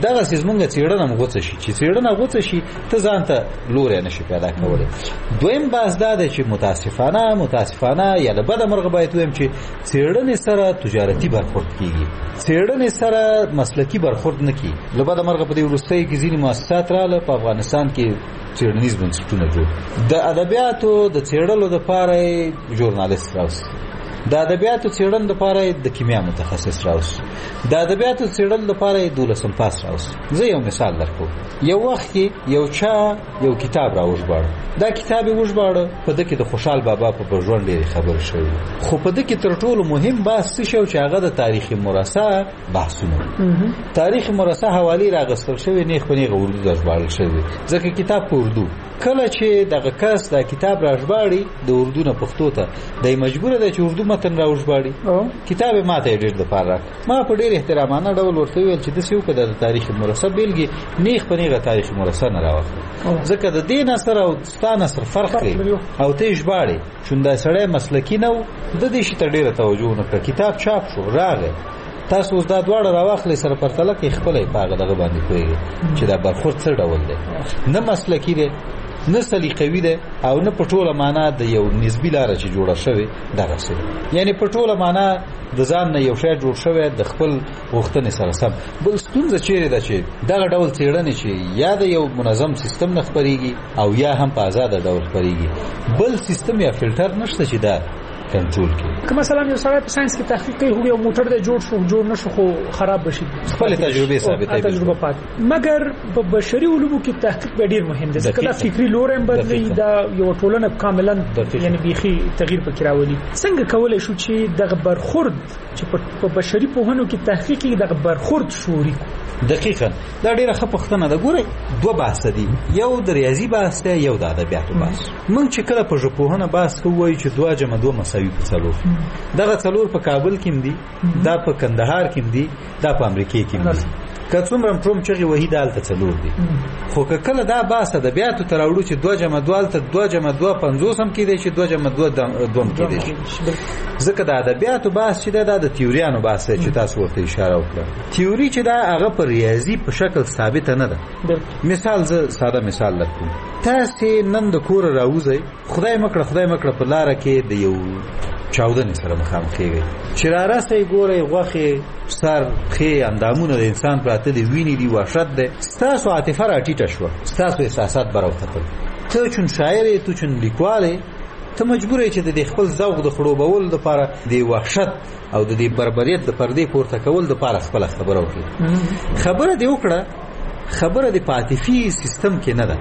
دغه سیمونګه څېړنه مغوڅه شي چې څېړنه غوڅه شي ته ځان ته لوري نشي پیدا کولای. دویم باز دا دی چې متاسفانه متاسفانه یا د بده مرغه باید وایم چې څېړنې سره تجارتي برخورد کیږي، څېړنې سره مسلکي برخورد نه کیږي. له بده مرغه په دې وروستیو کې ځینې مؤسسات راغله په افغانستان کې څېړنیز بنسټونه جوړ، د ادبیاتو د څېړلو دپاره ژورنالیست راوستي، د ادبیاتو څېړنې دپاره د کیمیا متخصص راوستي، د ادبیاتو څېړنې دپاره دولسم پاس راوستي. زه یو مثال درکوم. یو وخت کې یو چا یو کتاب راوژباړه، دا کتاب یې وژباړه، په ده کې د خوشحال بابا په ژوند ډېرې خبرې شوي، خو په ده کې تر ټولو مهم بحث څه شو چې هغه د تاریخ مرصع بحثونه. تاریخ مرصع حوالې راغستل شوې، نیغ په نیغه اردو ته ژباړل شوي، ځکه کتاب په اردو. کله چې دغه کس دا کتاب راژباړي د اردو نه پښتو ته، دی مجبوره ده چې اردو متن راوژباړي. کتاب یې ماته یې ډېر دپاره راکړ. ما په ډېر احترامانه ډول ورته وویل چې داسې وکړه د تاریخ مرصع بېلګې نیغ په نیغه تاریخ مرصع نه راواخله، ځکه د دې نثر او ستا نثر فرق کوي او ته یې ژباړې. چون دا سړی مسلکي نه و، د دې شي ته ډېره توجه ونه کړه. کتاب چاپ شو، راغی، تاسو اوس دا دواړه راواخلئ سره پرتله کړئ، خپله یې په هغه دغه باندې پوهېږئ چې دا برخورد څه ډول دی. نه مسلکي دی، نه سلیقوي دی، او نه په ټوله معنا د یو نسبي لاره چې جوړه شوې دغسې ده. یعنې په ټوله معنا د ځان نه یو شی جوړ شوی د خپل غوښتنې سره سم. بل ستونزه چیرې ده چې دغه ډول څېړنې چې یا د یو منظم سیستم نه خپرېږي او یا هم په آزاده ډول خپرېږي، بل سیستم یا فلټر نشته چې دا کنټرول کړي.
که مثلا یو سړی په ساينس کې تحقیق کوي، هو یو موټر دی جوړ شو جوړ نشو خو خراب بشي،
خپل تجربه ثابته
تجربه پات. مګر په بشري علومو کې تحقیق به ډیر مهم دی، ځکه دا فکری لورم بدلی، دا یو ټولنه کاملا یعنی بيخي تغییر پکې راولي. څنګه کولای شو چې دغه برخورد چې په بشري پوهنو کې تحقیق کې دغه برخورد شوري؟
دقیقاً دا ډیره ښه پوښتنه ده. ګورئ، دوه بحث دي، یو د ریاضي بحث دی، یو د ادبیاتو بحث. موږ چې کله په ژبپوهنه بحث کوو وایو چې دوه جمع دوه مساوي په څلور. دغه څلور په کابل کې دي، دا په کندهار کې دي، دا په امریکا کې دي. که څومره پروم چغې وهي دا هلته څلور دي. خو که کله دا بحث ادبیاتو ته راوړو چې دوه جمع دوه هلته دوه جمع دوه پنځوس هم کېدی شي، دوه جمع دوه دوه هم کېدی شي. ځکه د ادبیاتو بحث چې دی دا د تیوریانو بحث دی چې تاسو ورته اشاره وکړه. تیوري چې دا هغه په ریاضي په شکل ثابته نه ده. مثال زه ساده مثال درکوم. تاسې نن د کوره راوځئ، خدای مکړه خدای مکړه په لاره کې د یو چاودنې سره مخامخ کېږئ، چې رارسئ ګورئ غوښې، سر، پښې، اندامونه د انسان پراته دي، وینې دي، وحشت دی. ستاسو عاطفه راټیټه شوه، ستاسو احساسات به راوختل. ته چون شاعر یې، ته چون لیکوال یې، ته مجبور یې چې د خپل ذوق د خړوبولو دپاره د وحشت او د دې بربریت د پردې پورته کول دپاره خپله خبره وکړي. خبره دې وکړه، خبره دې په عاطفي سیستم کې نه ده،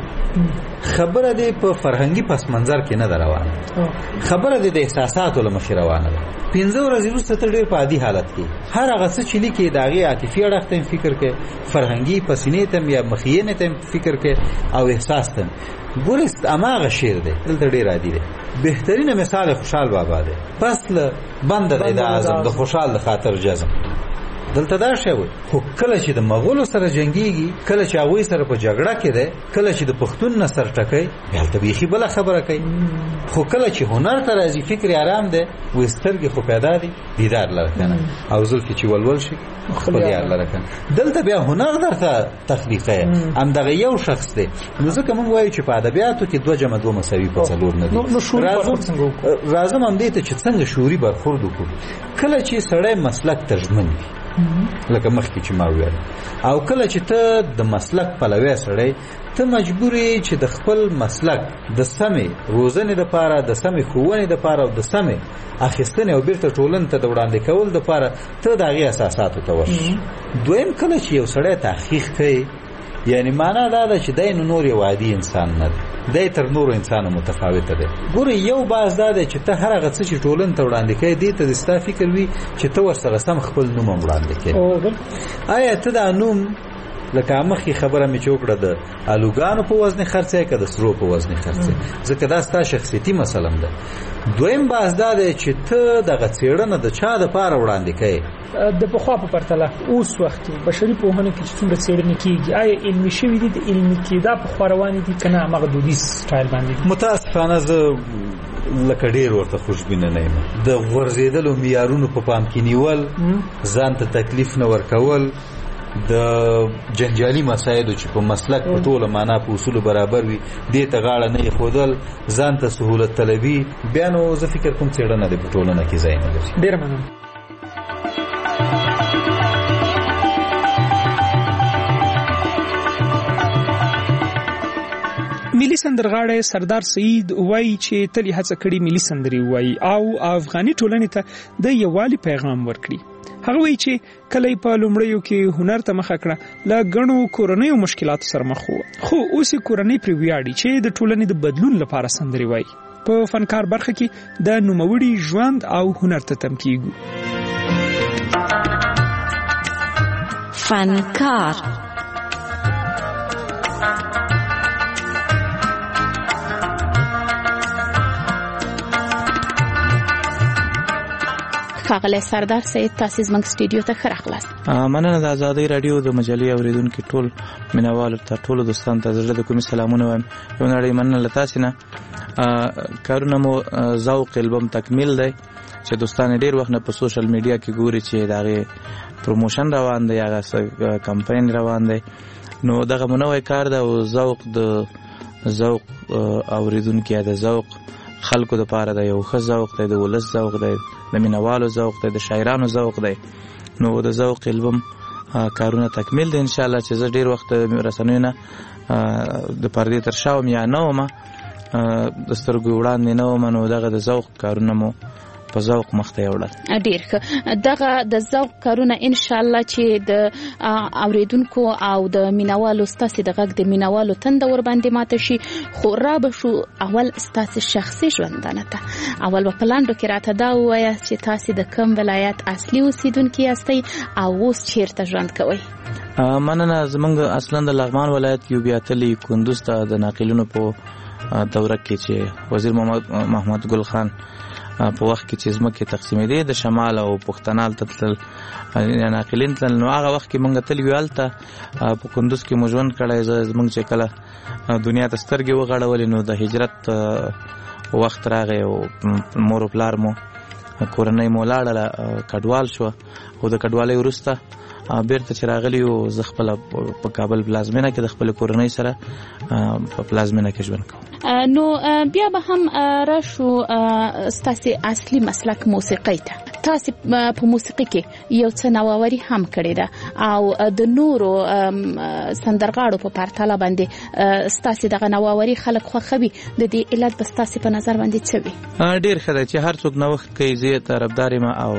خبره دې په فرهنګي پس منظر کې نه ده روانه، خبره دې د احساساتو له مخې روانه ده. پنځه ورځې وروسته ته ډېر په عادي حالت کې هر هغه څه چې لیکې د هغې عاطفي اړخ ته فکر کې، فرهنګي پسینې ته یا مخینې ته فکر کې او احساس ته. ګورې هماغه شعر دی، دلته ډېر عادي دی. بهترینه مثال خوشحال بابا دی، پس له بند د اعظم د خوشحال د خاطر جزم. دلته دا شی وي، خو کله چې د مغولو سره جنګیږي، کله چې هغوی سره په جګړه کې دی، کله چې د پښتون نه سر ټکوي، هلته بیخي بله خبره کوي. خو کله چې هنر ته راځي، فکر آرام دی، وایي سترګې خو پیدا دي، دیدار لره که نه، او زلفې چې ولول شي خپل یار لره که نه. دلته بیا هنر درته تخلیقی همدغه یو شخص دی. نو ځکه موږ وایو چې په ادبیاتو کې دوه جمع دوه مساوي په څلور نه دي. راځم همدې ته چې څنګه شعوري برخورد وکړو. کله چې سړی مسلک ته ژمن وي، لکه مخکې چې ما ویل، او کله چې ته د مسلک پلوی سړی، ته مجبور یې چې د خپل مسلک د سمې روزنې دپاره، د سمې ښوونې دپاره او د سمې اخیستنې او بیرته ټولنې ته د وړاندې کول دپاره ته د هغې اساساتو ته ورشي. دویم، کله چې یو سړی تحقیق کوي، یعنی معنا دا ده چې دی نو نور یو عادي انسان نه دی، دی تر نورو انسانو متفاوته دی. ګورې، یو باز دا دی چې ته هر هغه څه چې ټولنې ته وړاندې کوې، دې ته د ستا فکر وي چې ته ورسره سم خپل نوم هم وړاندې کوې. آیا ته دا نوم لکه مخکې خبره مې چې وکړه د الوګانو په وزن خرڅی که د سرو په وزن خرڅی، ځکه دا ستا شخصیتي مسله ده. دویم باز دا دی چې ته دغه څېړنه د چا دپاره وړاندې کوې.
د پخوا په پرتله اوس وخت کې بشري پوهنه کې چې څومره څېړنې کېږي، آیا علمي شوي دي؟ د علمي کېدا په خوا روانې دي که نه هماغه دودیز سټایل باندې دي؟
متاسفانه زه لکه ډېر ورته خوشبینه نه یم. د غورځېدلو معیارونو په پام کې نیول، ځان ته تکلیف نه ورکول، د جنجالي مسایلو چې په مسلک په ټوله معنا په اصول برابر وي دې ته غاړه نه خودل ځان ته سهولت طلبي بیا نو زه فکر کوم څېړنه د په ټولنه کې ځای نه لري.
ډېره مننه. ملي سندرغاړی سردار سعید وایي چې تل یې هڅه کړې ملي سندرې وایي او افغاني ټولنې ته د یووالي پیغام ورکړي. هغه وایي چې کله یې په لومړیو کې هنر ته مخه کړه له ګڼو کورنیو مشکلاتو سره مخ و، خو اوس یې کورنۍ پرې ویاړي چې د ټولنې د بدلون لپاره سندرې وایي. په فنکار برخه کې د نوموړي ژوند او هنر ته تم کیږو.
فنکار
ښاغلی سردار سعید تاسو زموږ سټوډیو ته ښه راغلاست.
مننه. د آزادۍ رادیو د مجلې اوریدونکو ټول مینوالو ته ټولو دوستانو ته زړه د کومې سلامونه وایم. یو نړۍ مننه له تاسو نه. کارونه مو ذوق البم تکمیل دی چې دوستان ډېر وخت نه په سوشل میډیا کې ګوري چې دغه پروموشن روان دی یا کمپاین روان دی. نو دغه منوي کار دی او ذوق د ذوق اوریدونکو د ذوق خلکو د پاره دی، یو ښه ذوق دی، د ولس ذوق دی، د مینوالو ذوق دی، د شاعرانو ذوق دی. نو د ذوق البم کارونه تکمیل دي ان شاء الله چې زه ډیر وخت رسنیو نه د پردې تر شا وم یا نه وم د سترګو وړاندې نه وم. نو دغه د ذوق کارونه مو په ذوق مخته یوړل.
ډیر ښه. دغه د ذوق کارونه ان شاء الله چې د اوریدونکو او د مینوالو ستاسو د غږ د مینوالو تند ور باندې ماته شي. خو را به شو اول ستاسو شخصي ژوندانه ته. اول په پلاندو کې راته دا وایي چې تاسو د کوم ولایت اصلي اوسیدونکو یاستئ او اوس چیرته ژوند کوئ؟
مننه. زمونږ اصلا د لغمان ولایت یو بیاتلی کندوز ته د ناقلونو په دوره کې چې وزیر محمد محمد ګل خان په وخت کې چې ځمکې تقسیمېدې د شمال او پښتنال ته تلل ناقلین تلل. نو هغه وخت کې مونږ تل یو هلته په کندوز کې مو ژوند کړی. زمونږ چې کله دنیا ته سترګې وغړولې نو د هجرت وخت راغی او مور او پلار مو کورنۍ مو لاړله کډوال شوه. خو د کډوالۍ وروسته بیرته چې راغلی و زه خپله په کابل پلازمینه کې د خپلې کورنۍ سره په پلازمینه کې ژوند کوم.
نو بیا به هم راشو ستاسو اصلي مسلک موسیقۍ ته. تاسو په موسیقۍ کې یو څه نوآوري هم کړې ده او د نورو سندرغاړو په پرتله باندې ستاسو دغه نوآوري خلک خوښوي. د دې علت به ستاسو په نظر باندې څه وي؟
ډېر ښه دی چې هر څوک نوښت کوي، زه یې طرفدار یم او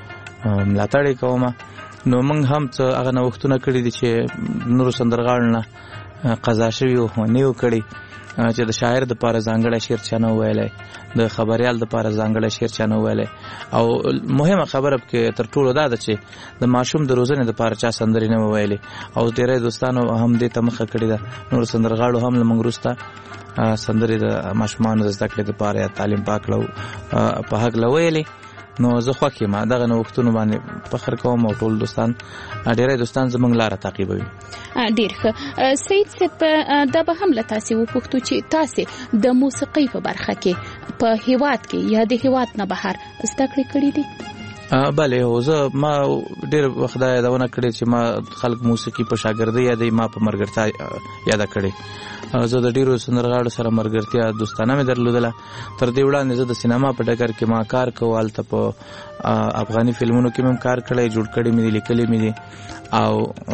ملاتړ یې کوم. نو موږ هم څه هغه نوښتونه کړي دي چې نورو سندرغاړو نه قضا شوي او نه یو کړي چې د شاعر د پاره ځانګړی شعر چا نه ویلی، د خبریال د پاره ځانګړی شعر چا نه ویلی. او مهمه خبره کې تر ټولو دا ده چې د ماشوم د روزنې د پاره چا سندرې نه ویلي. او ډېری دوستانو هم دې ته مخه کړې ده. نورو سندرغاړو هم له موږ وروسته سندرې د ماشومانو د زده کړې د پاره یا تعلیم پاک لو په هکله ویلي. نو زه خوښ یم دغه نوښتونو باندې فخر کوم او ټول دوستان ډېری دوستان زموږ لاره تعقیبوي.
ډېر ښه. سعید صاحب دا به هم له تاسې وپوښتو چې تاسې د موسیقۍ په برخه کې په هیواد کې یا د هیواد نه بهر زده کړې کړې دي؟
بله هو زه ما ډېر وخت دا یادونه کړې چې ما خلک موسیقي په شاګردۍ یادوي، ما په ملګرتیا یاده کړې. زه د ډېرو سندرغاړو سره ملګرتیا دوستانه مې درلودله. تر دې وړاندې زه د سینما په ډګر کې ما کار کوو. هلته په افغاني فلمونو کې مې کار کړی، جوړ کړی مې دي، لیکلي مې دي او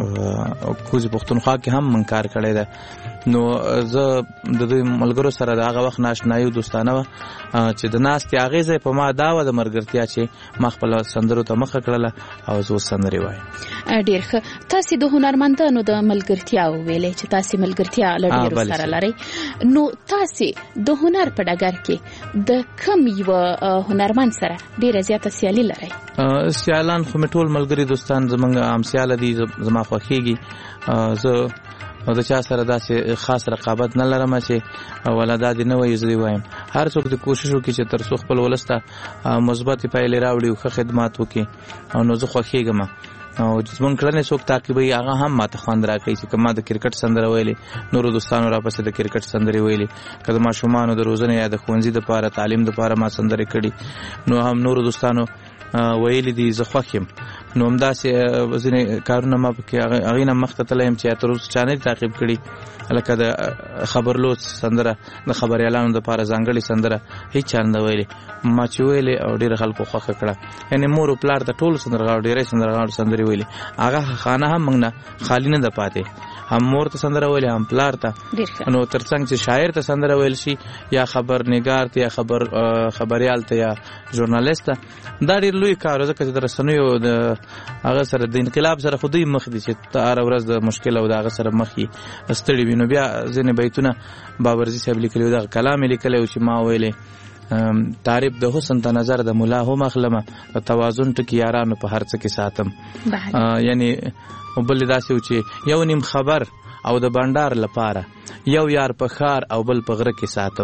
کوزي پښتونخوا کې هم من کار کړی ده. نو زه د دوی ملګرو سره د هغه وخت ناشنایي دوستانه وه چې د ناستې اغېزه په ما دا وه د ملګرتیا چې ما خپله سندرو ته مخه کړله او زه اوس سندرې وایم.
ډېر ښه. تاسې د هنرمندانو د ملګرتیا وویلې چې تاسې ملګرتیا له ډېرو سره لرئ. نو تاسې د هنر په ډګر کې د کوم یوه هنرمند سره ډېره زیاته سیالي لرئ؟
سیالان خو مې ټول ملګري دوستان زموږ همسیاله دي، زما خوښېږي. زه او د چا سره داسې خاص رقابت نه لرم چې ولا دا دې نه وایي زه دې وایم. هر څوک د کوشش وکړي چې تر څو خپل ولس ته مثبتې پایلې راوړي او ښه خدمات وکړي. نو زه خوښېږم او زمونږ کړنې څوک تعقیبوي هغه هم ماته خوند راکوي چې که ما د کرکټ سندره ویلې نورو دوستانو راپسې د کرکټ سندرې ویلې، که د ماشومانو د روزنې یا د ښوونځي دپاره تعلیم دپاره ما سندرې کړي نو هم نورو دوستانو ویلي دي زه خوښ یم. نو همداسې ځینې کارونه ما پکې هغې نه مخته تللی یم چې تر اوسه چا نه دي تعقیب کړي، لکه د خبرلوڅ سندره د خبریالانو دپاره ځانګړې سندره هېڅ چا نه ده ویلې، ما چې ویلې او ډېره خلکو خوښه کړه. یعنې مور و پلار ته ټولو سندرغاړو ډېری سندرغاړو سندرې ویلې، هغه خانه هم موږ نه خالي نه ده پاتې، هم مور ته سندره ویلې هم پلار ته. نو تر څنګ چې شاعر ته سندره ویل شي یا خبرنګار ته یا خبر خبریال ته یا ژورنالیست ته، دا ډېر لوی کار و، ځکه چې د رسنیو د هغه سره د انقلاب سره خو دوی مخ دي چې هره ورځ د مشکل او د هغه سره مخ یې ستړي وي. نو بیا ځینې بیتونه بابرزي صاحب لیکلي و، دغه کلام یې لیکلی و چې ما ویلې تعریف د حسن ته نظر د ملا هم اخلمه، په توازن ټکي یارانو په هر څه کې ساتم. یعنی بل داسې و چې یو نیم خبر او د بانډار لپاره یو یار په ښار او بل په غره کې ساتم.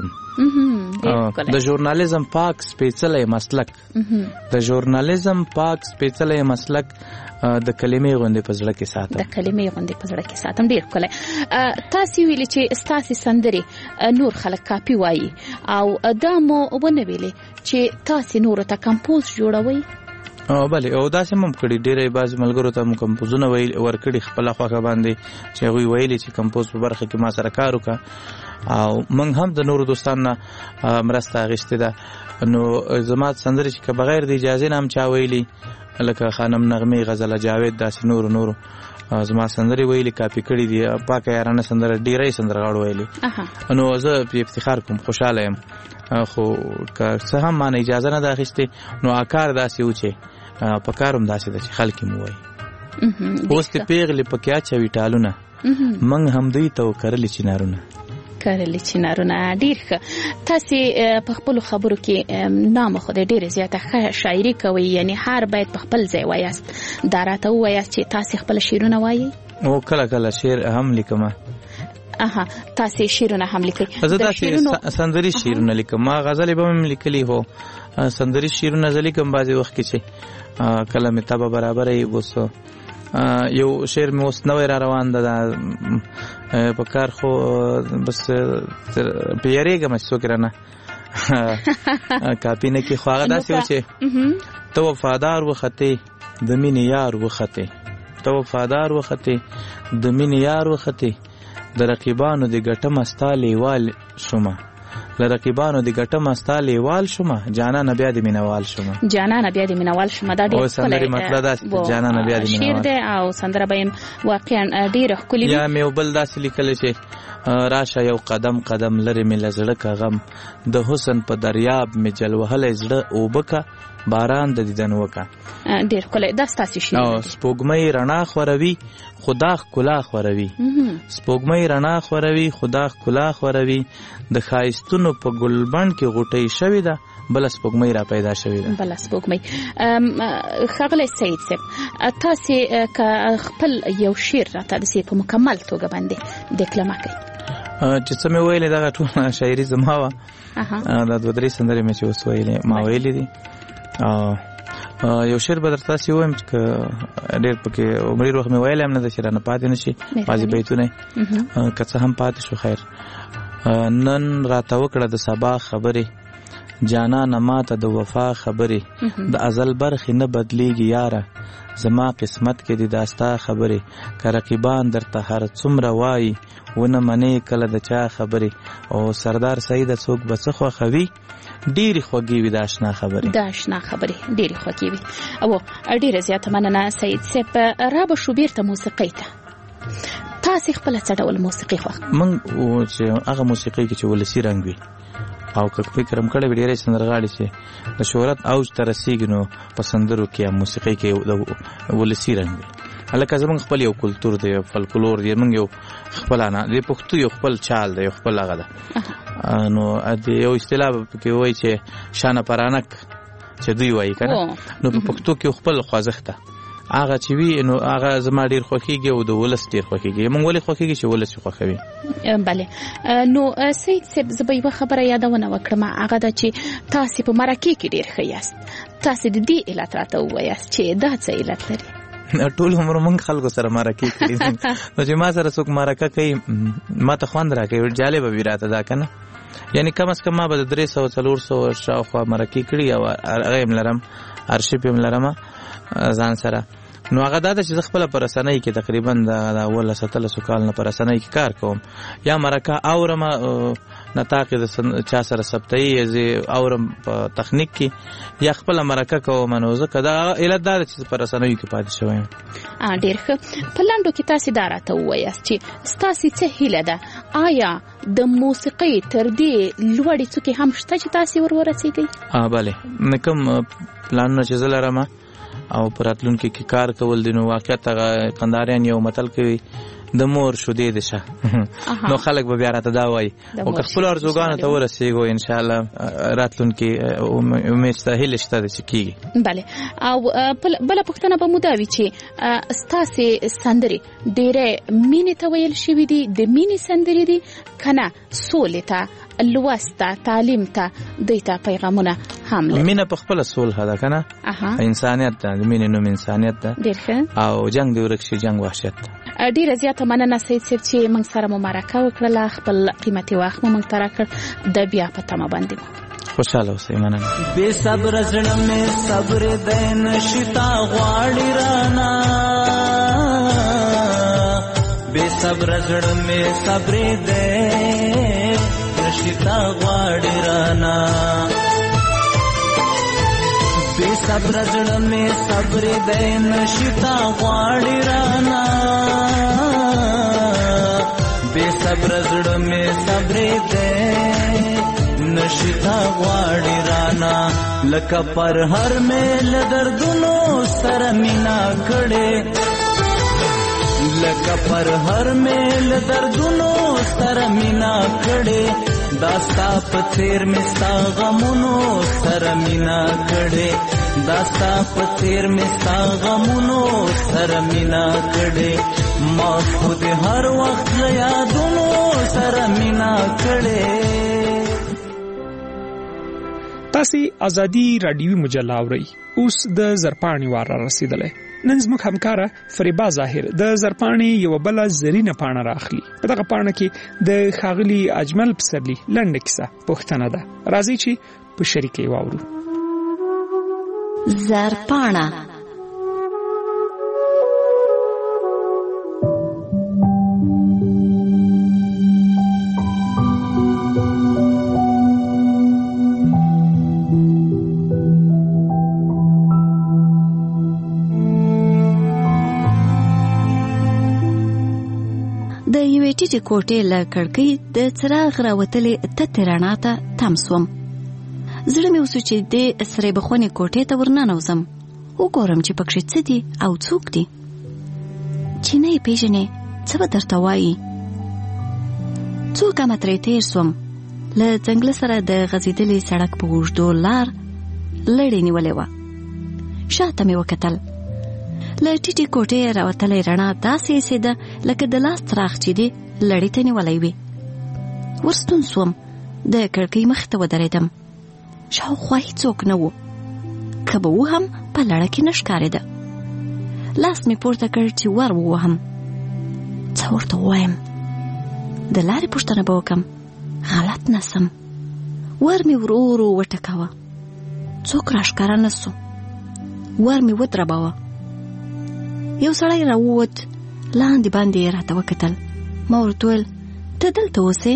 د ژورنالیزم پاک سپېڅلی مسلک د ژورنالیزم پاک سپېڅلی مسلک د کلمې غوندې په زړه کې ساتم.
د کلمې غوندې په زړه کې ساتم. ډېر ښکلی. تاسې ویلي چې ستاسې سندرې نور خلک کاپي وایي، او دا مو ونه ویلې چې تاسې نورو ته کمپوز جوړوئ؟
بلې، او داسې هم کړي، ډېری بعضې ملګرو ته مو کمپوزونه ورکړي خپله خوښه باندې چې هغوی ویلي چې کمپوز په برخه کې ما سره کار وکړه، او موږ هم د نورو دوستانو نه مرسته اخیستې ده. نو زما سندرې چې که بغیر د اجازې نه هم چا ویلي، لکه خانم نغمې، غزله جاوید، داسې نورو نورو زما سندرې ویلي کاپي کړي دي. پاکه یارانه سندره ډېری سندرغاړو ویلي. نو زه په افتخار کوم، خوشحاله یم. خو که څه هم ما نه اجازه نه ده اخیستې، نو کار داسې و چې په کار هم داسې ده چې خلک یې مو وایي اوس دې پیغلې پکې اچوي ټالونه، موږ هم دوی ته وکرلې چنارونه.
کرلې چنارونه. ډېر ښه. تاسې په خپلو خبرو کې نامه خو د ډېرې زیاته ښه شاعري کوئ، یعنې هر باید په خپل ځای وایاست. دا راته ووایاست چې تاسې خپله شعرونه وایئ؟
او کله کله شعر هم لیکم.
اها، تاسې شعرونه هم لیکئ؟
زه داسې سندري شعرونه لیکم. ما غزلې به مې لیکلي، هو سندري شعرونه زه لیکم بعضې وخت کې چې کله مې طبع برابره وي. اوس یو شعر مې اوس نوی را روان ده، په کار خو بس بیریږم چې څوک رانه کاپي نه کړي. خو هغه داسې و چې ته وفادار وختې د مینې یار وختې، ته وفادار وختې د مینې یار وختې، د رقیبانو د ګټمه ستا لیوال شومه، له رقیبانو د ګټمه ستا لیوال شومه، جانانه بیا د مینوال شومه.
جانانه بیا د مینوال شومه. دا ډېر
ښکلی مطلب داسې جانانه بیا د مینوال
شعر دی، او سندره به یې واقعا ډېره ښکلې وي.
یا مې یو بل داسې لیکلی چې راشه یو قدم قدم لرې مې له زړه که غم، د حسن په دریاب مې جل وهلی زړه اوبه که، باران د دیدن وکه.
ډېر ښکلی. دا ستاسې شعر دی.
سپوږمۍ رڼا خوروي خدا ښکلا خوروي، سپوږمۍ رڼا خوروي خدا ښکلا خوروي، د ښایستونو په ګلبڼ کې غوټۍ شوې ده، بله سپوږمۍ را پیدا شوې ده.
بله سپوږمۍ. ښاغلی سعید صاحب، تاسې که خپل یو شعر راته داسې په مکمل توګه باندې ډیکلمه کړئ؟
چې څه مې ویلې دغه ټوله شاعري زما وه، دا دوه درې سندرې مې چې اوس ویلې ما ویلې دي. یو شعر به درته داسې ووایم چې ډېر پکې ډېر وخت مې ویلی هم نه ده چې رانه پاتې نه شي بعضې بیتونه یې، که څه هم پاتې شو خیر. نن راته وکړه د سبا خبرې، جانانه ماته د وفا خبرې، د ازل برخې نه بدلیږي یاره، زما قسمت کې دي دا ستا خبرې، که رقیبان درته هر څومره وایي ونه منې کله د چا خبرې، او سردار سعیده څوک به څه خوښوي، ډېرې خوږې وي د اشنا خبرې.
د اشنا خبرې ډېرې خوږې وي. او ډېره زیاته مننه سعید صاحب. را به شو بیرته موسیقۍ ته. تاسې خپله څه ډول موسیقي خوښ؟
موږ چې هغه موسیقۍ کې چې ولسي رنګ وي، او که فکر هم کړی وي ډېری سندرغاړي چې د شهرت اوج ته رسېږي، نو په سندرو کې یا موسیقۍ کې د ولسي رنګ وي. هلکه زموږ خپل یو کلتور دی، یو فلکلور دی، موږ یو خپل نه د پښتو یو خپل چال دی، یو خپل هغه ده. نو د یو اصطلاح پکې وایي چې شانه پرانک چې دوی وایي که نه، نو په پښتو کې خپل خوځښت ده هغه چې وي، نو هغه زما ډېر خوښېږي او د ولس ډېر خوښېږي. موږ ولې خوښېږي چې ولس یې خوښوي.
بله. نو سعید صاحب، زه به یوه خبره یادونه وکړم، هغه ده چې تاسې په مرکې کې ډېر ښه یاست. تاسې د دې علت راته ووایاست چې دا څه علت لري؟
ټول عمر موږ خلکو سره مرکې کړي، نو چې ما سره څوک مرکه کوي ما ته خوند راکوي، جالبه وي راته دا که نه. یعنې کم از کم ما به د درې سوه څلور سوه شاوخوا مرکې کړي او هغه یې لرم، ارشیف هم لرم ځان سره. نو هغه دا چې خپل پرسنۍ کې تقریبا د اول ستلسو کال نه پرسنۍ کې کار کوم، یا مرکه اورم نتاق د چا سره ثبتي زی اورم په تخنیک کې یا خپل مرکه کوم. نو ځکه دا علت دا چې پرسنۍ کې پاتې شوم.
ا ډېر ښه. په لاندو کې تاسو دا راته وایاست چې تاسو څه هیله ده، آیا د موسیقۍ تر دې لوړې څوکې هم شته چې تاسو ور ورسېږئ؟ ا
bale نکم پلان چې زلرم او پراتلونکو کې کار کول دي. نو واقعیت قنداریان یو متل کوي د مور شودې د شه نو خلک به بیا راته دا وایي او که خپل ارزوګانو ته ورسېږو ان شاء الله راتلونکي امید شته هیله شته چې کیږي.
بله. او بله پوښتنه به مو دا وي چې ستاسې سندرې ډېرې مینې ته ویل شوي دي، د مینې سندرې دي که نه سولې ته، لوست ته، تعلیم ته، دوی ته پیغامونه هم لري؟
مینه په خپله صلح ده که نه، انسانیت ده، د مینې نوم انسانیت ده.
ډېر ښه.
او جنګ دې ورک شي، جنګ وحشت ده.
ډیره زیاته مننه سید صاحب چې موږ سره مو مرکه وکړله، خپل قیمتي وخت مو موږ ته راکړ. د بیا په تمه باندې
خوشاله اوسئ. مننه.
بې صبره زړه مې صبر دی نشي تا غواړي رانا، بې صبره زړه مې صبر دی نشي تا غواړي رانا، بے صبر زړه مې صبر دی نشي تا غواړي رانا، بے صبر زړه مې صبر دی نشي تا غواړي رانا، لکه پر هر مې له دردونو سره مینا کړې، لکه پر هر مې له دردونو سره مینا کړې، داستا په تیر می ستا غمونو سره مینا کړې، داستا په تیر می ستا غمونو سره مینا کړې، ما خود هر وخت له یادونو سره مینا کړې.
تاسو ازادي رادیوي مجله اورئ. اوس د زرپاڼې وار را رسیدلې. نن زموږ همکاره فریبا ظاهر د زرپاڼې یو بل زرینه پاڼه راخلی. په دغه پاڼه کې د ښاغلي اجمل پسرلی لنډه کیسه پوښتنه ده. راځي چې په شریکه واورو.
زرپاڼه. د یوې ټیټې کوټې له کړکۍ د څراغ راوتلې تتې رڼا ته تم سوم. زړه مې وسو چې د سرې بخونې کوټې ته ورننوځم، وګورم چې پکښې څه دي او څوک دي. چې نه یې پېژنې څه به درته وایي. څو ګامه ترې تېر سوم. له ځنګله سره د غځېدلې سړک په اوږدو لار لړې نیولې وه. شاته مې وکتل. له ټیټې کوټې راوتلې رڼا داسې ایسېده لکه د لاس څراغ چې دی لړۍ ته نیولی وي. ورستون سوم. د کړکۍ مخې ته ودرېدم. شاوخوا هېڅوک نه و. که به و هم په لړه کې نه ښکارېده. لاس مې پورته کړ چې ور ووهم. څه ورته ووایم؟ د لارې پوښتنه به وکړم، غلط نه سم. ور مې ورو ورو وټکاوه. څوک راښکاره نه سو. ور مې ودرباوه. یو سړی راووت. لاندې باندې یې راته وکتل. ما ورته وویل ته دلته اوسې؟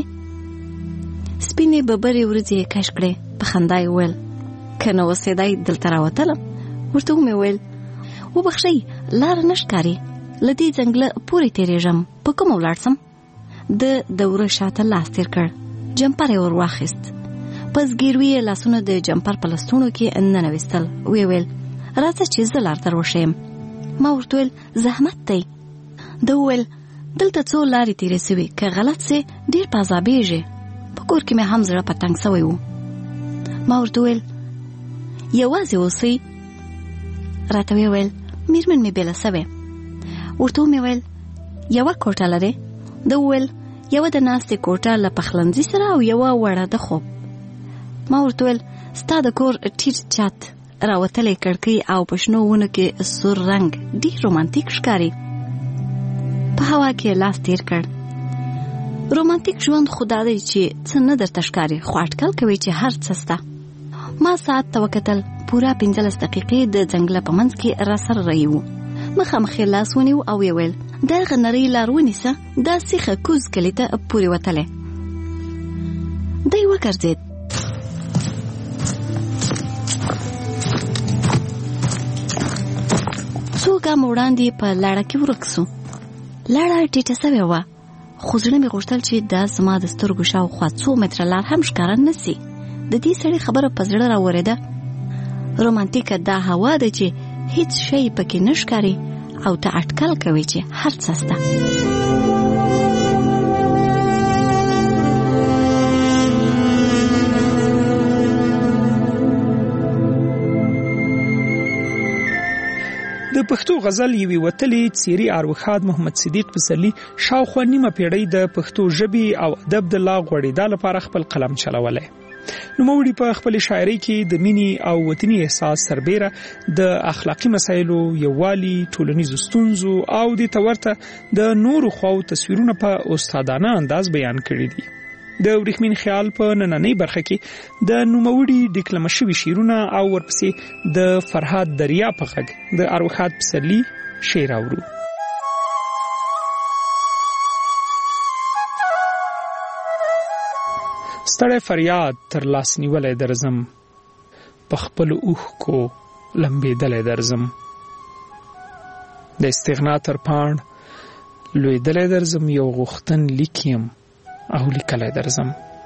سپینې ببرې ورځې یې کش کړې. په خندا یې وویل که نه اوسېدی دلته راوتلم. ورته ومې ویل وبخښئ لاره نه ښکاري، له دې ځنګله پورې تېرېږم، په کومه ولاړ سم؟ د د وره شاته لاس تېر کړ. جمپر یې ور واخیست. په زګیروي یې لاسونه د جمپر په لستوڼو کې ننویستل. ویې ویل راځه چې زه لار در وښیم. ما ورته ویل زحمت دی. ده وویل دلته څو لارې تېرې سوي، که غلط سې ډېر په عذابېږې. په کور کې مې هم زړه په تنګ سوی و. ما ورته ویل یوازې اوسئ. راته ویې ویل میرمن مې بېله سوې. ورته ومې ویل یوه کوټه لرې؟ ده وویل یوه د ناستې کوټه له پخلنځي سره او یوه وړه د خوب. ما ورته ویل ستا د کور ټیټ چت، راوتلې کړکۍ او په شنو ونو کې سور رنګ ډېر رومانتیک ښکاري. په هوا کې لاس تېر کړ. رومانتیک ژوند خو دا دی چې څه نه درته ښکاري، خو اټکل کوي چې هر څه سته. ما ساعت ته وکتل، پوره پنځلس دقیقې د ځنګله په منځ کې راسره رهیو. مخامخ یې لاس ونیو او یې ویل دغه نرۍ لار ونیسه، دا سیخه کوز کلي ته پورې وتلی. دی وګرځېد. څو ګامه وړاندې په لاره کې ورک سو. لاره ټیټه سوې وه، خو زړه مې غوښتل چې دا زما د سترګو شاوخوا څو متره لار هم ښکاره نه سي. د دې سړي خبره په زړه راورېده. رومانتیکه دا هوا ده چې هیڅ شی پکې نه ښکاري او ته اټکل کوي چې هر څه سته.
د پښتو غزل یوې وتلې څیرې اروخاد محمد صدیق پسرلي شاوخوا نیمه پیړۍ د پښتو ژبې او ادب د لا غوړېدا لپاره خپل قلم چلولی. نوموړي په خپل شاعرۍ کې د مینې او وطني احساس سربیره د اخلاقي مسایلو، یووالي، ټولنیزو ستونزو او د تورته د نورو خواو تصویرونه په استادانه انداز بیان کړي دي. د ورېښمین خیال په نننۍ برخه کې د نوموړي ډیکلمه شوي شعرونه او ورپسې د فرهاد دریا په غږ د اروخاد پسرلي شعر اورو. ستړی فریاد تر لاس نیولی درځم، په خپلو اوښکو لمبېدلی درځم. د استغنا تر پاڼ لوېدلی درځم، یو غوښتن لیک یم او لیکلی درځم.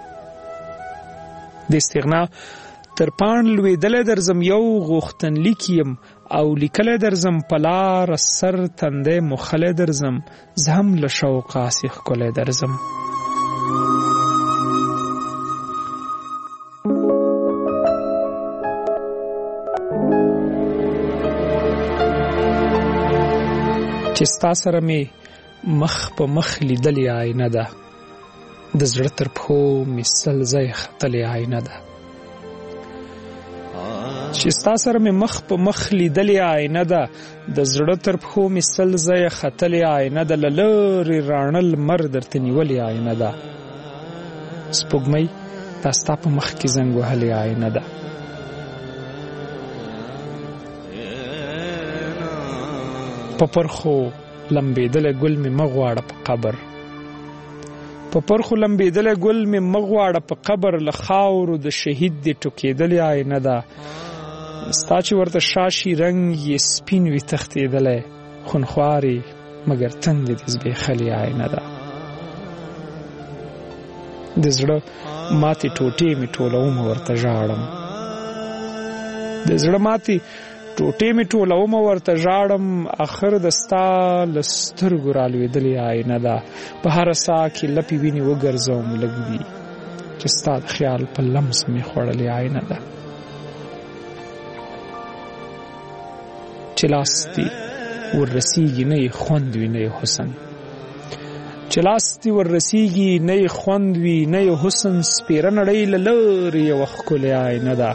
د استغنا تر پاڼ لوېدلی درځم، یو غوښتن لیک یم او لیکلی درځم. په لاره سر تندی موښلی درځم، زه هم له شوقه هسې ښکلی درځم. چې ستا سره مې مخ په مخ لیدلې آینه ده، د زړه تر پښو مې سل ځای ختلې آینه ده. چې ستا سره مې مخ په مخ لیدلې آینه ده، د زړه تر پښو مې سل ځای ختلې آینه ده. له لرې راڼه لمر درته نیولې آینه ده، سپوږمۍ دا ستا په مخ کې زنګ وهلې آینه ده. په پرخو لمبېدلی ګل مې مه غواړه په قبر، په پرخو لمبېدلی ګل مې مه غواړه په قبر. له خاورو د شهید دې ټوکېدلې آینه ده، ستا چې ورته شاشي رنګ یې سپین وي تښتېدلی، خونخوارې مګر تندې دې زبېښلې آینه ده. د زړه ماتې ټوټې مې ټولومه ورته ژاړم، د زړه ماتې ټوټې مې ټولومه ورته ژاړم. اخر د ستا له سترګو رالوېدلې آینه ده، په هره ساه کې لپې وینې وګرځوم لږ وي، چې ستا د خیال په لمس مې خوړلې آینه ده. چې لاس دې وررسیږي نه یې خوند وي نه یې حسن، چې لاس دې وررسیږي نه یې خوند وي نه یې حسن. سپېره نړۍ له لرې یوه ښکلې آینه ده،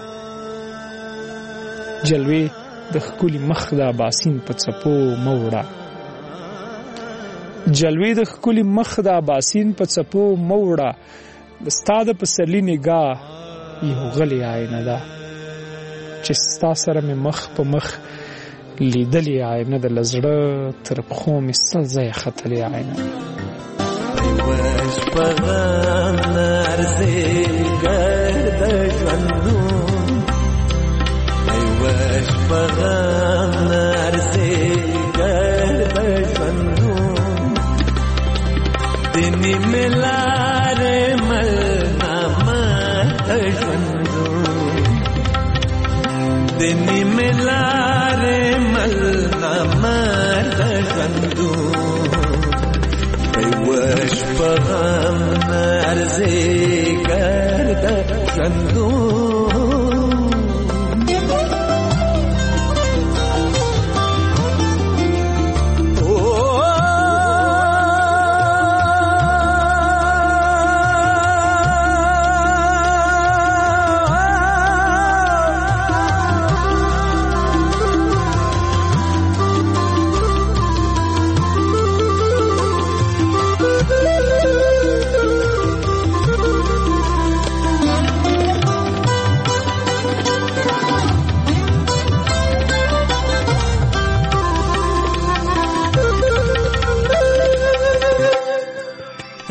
جلوې د ښکلي مخ د اباسین په څپو مه وړه، جلوې د ښکلي مخ د اباسین په څپو مه وړه. د ستا د پسرلي نګاه یو غلې آینه ده، چې ستا سره مې مخ په مخ لیدلې آینه ده. له زړه تر پښو مې سل ځایه ختلې آینه ده.
یوه شپه غم نرځېږر د ژوندون، یوه شپه غم نرځېږر د ژوندون، د نیمې لارې مل نامه د ژوندون، د نیمې لارې مل نامه د ژوندون. یوه شپه غم نرځېږر د ژوندون.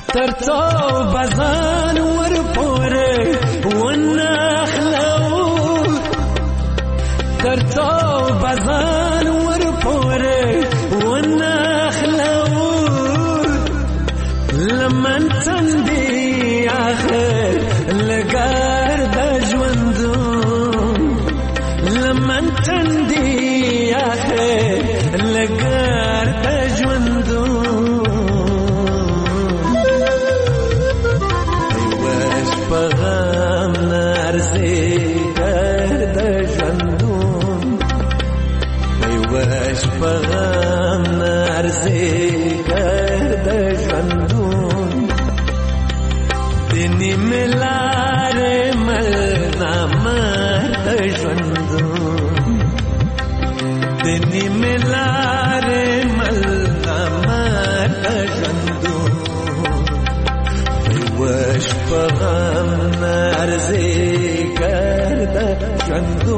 ترڅو بزان ور پورې ونخلو ترڅو بزان ور پورې ونخلو لمن تندي اخر لګار د ژوندون لمن تندي اخر لګار د ژوندون وش پغام نارسي ګر د ژوندون وش پغام نارسي ګر د ژوندون دني ملار مل نامه د ژوندون دني ملار مل نامه د ژوندون وش پغام نارسي ګر د ژوندون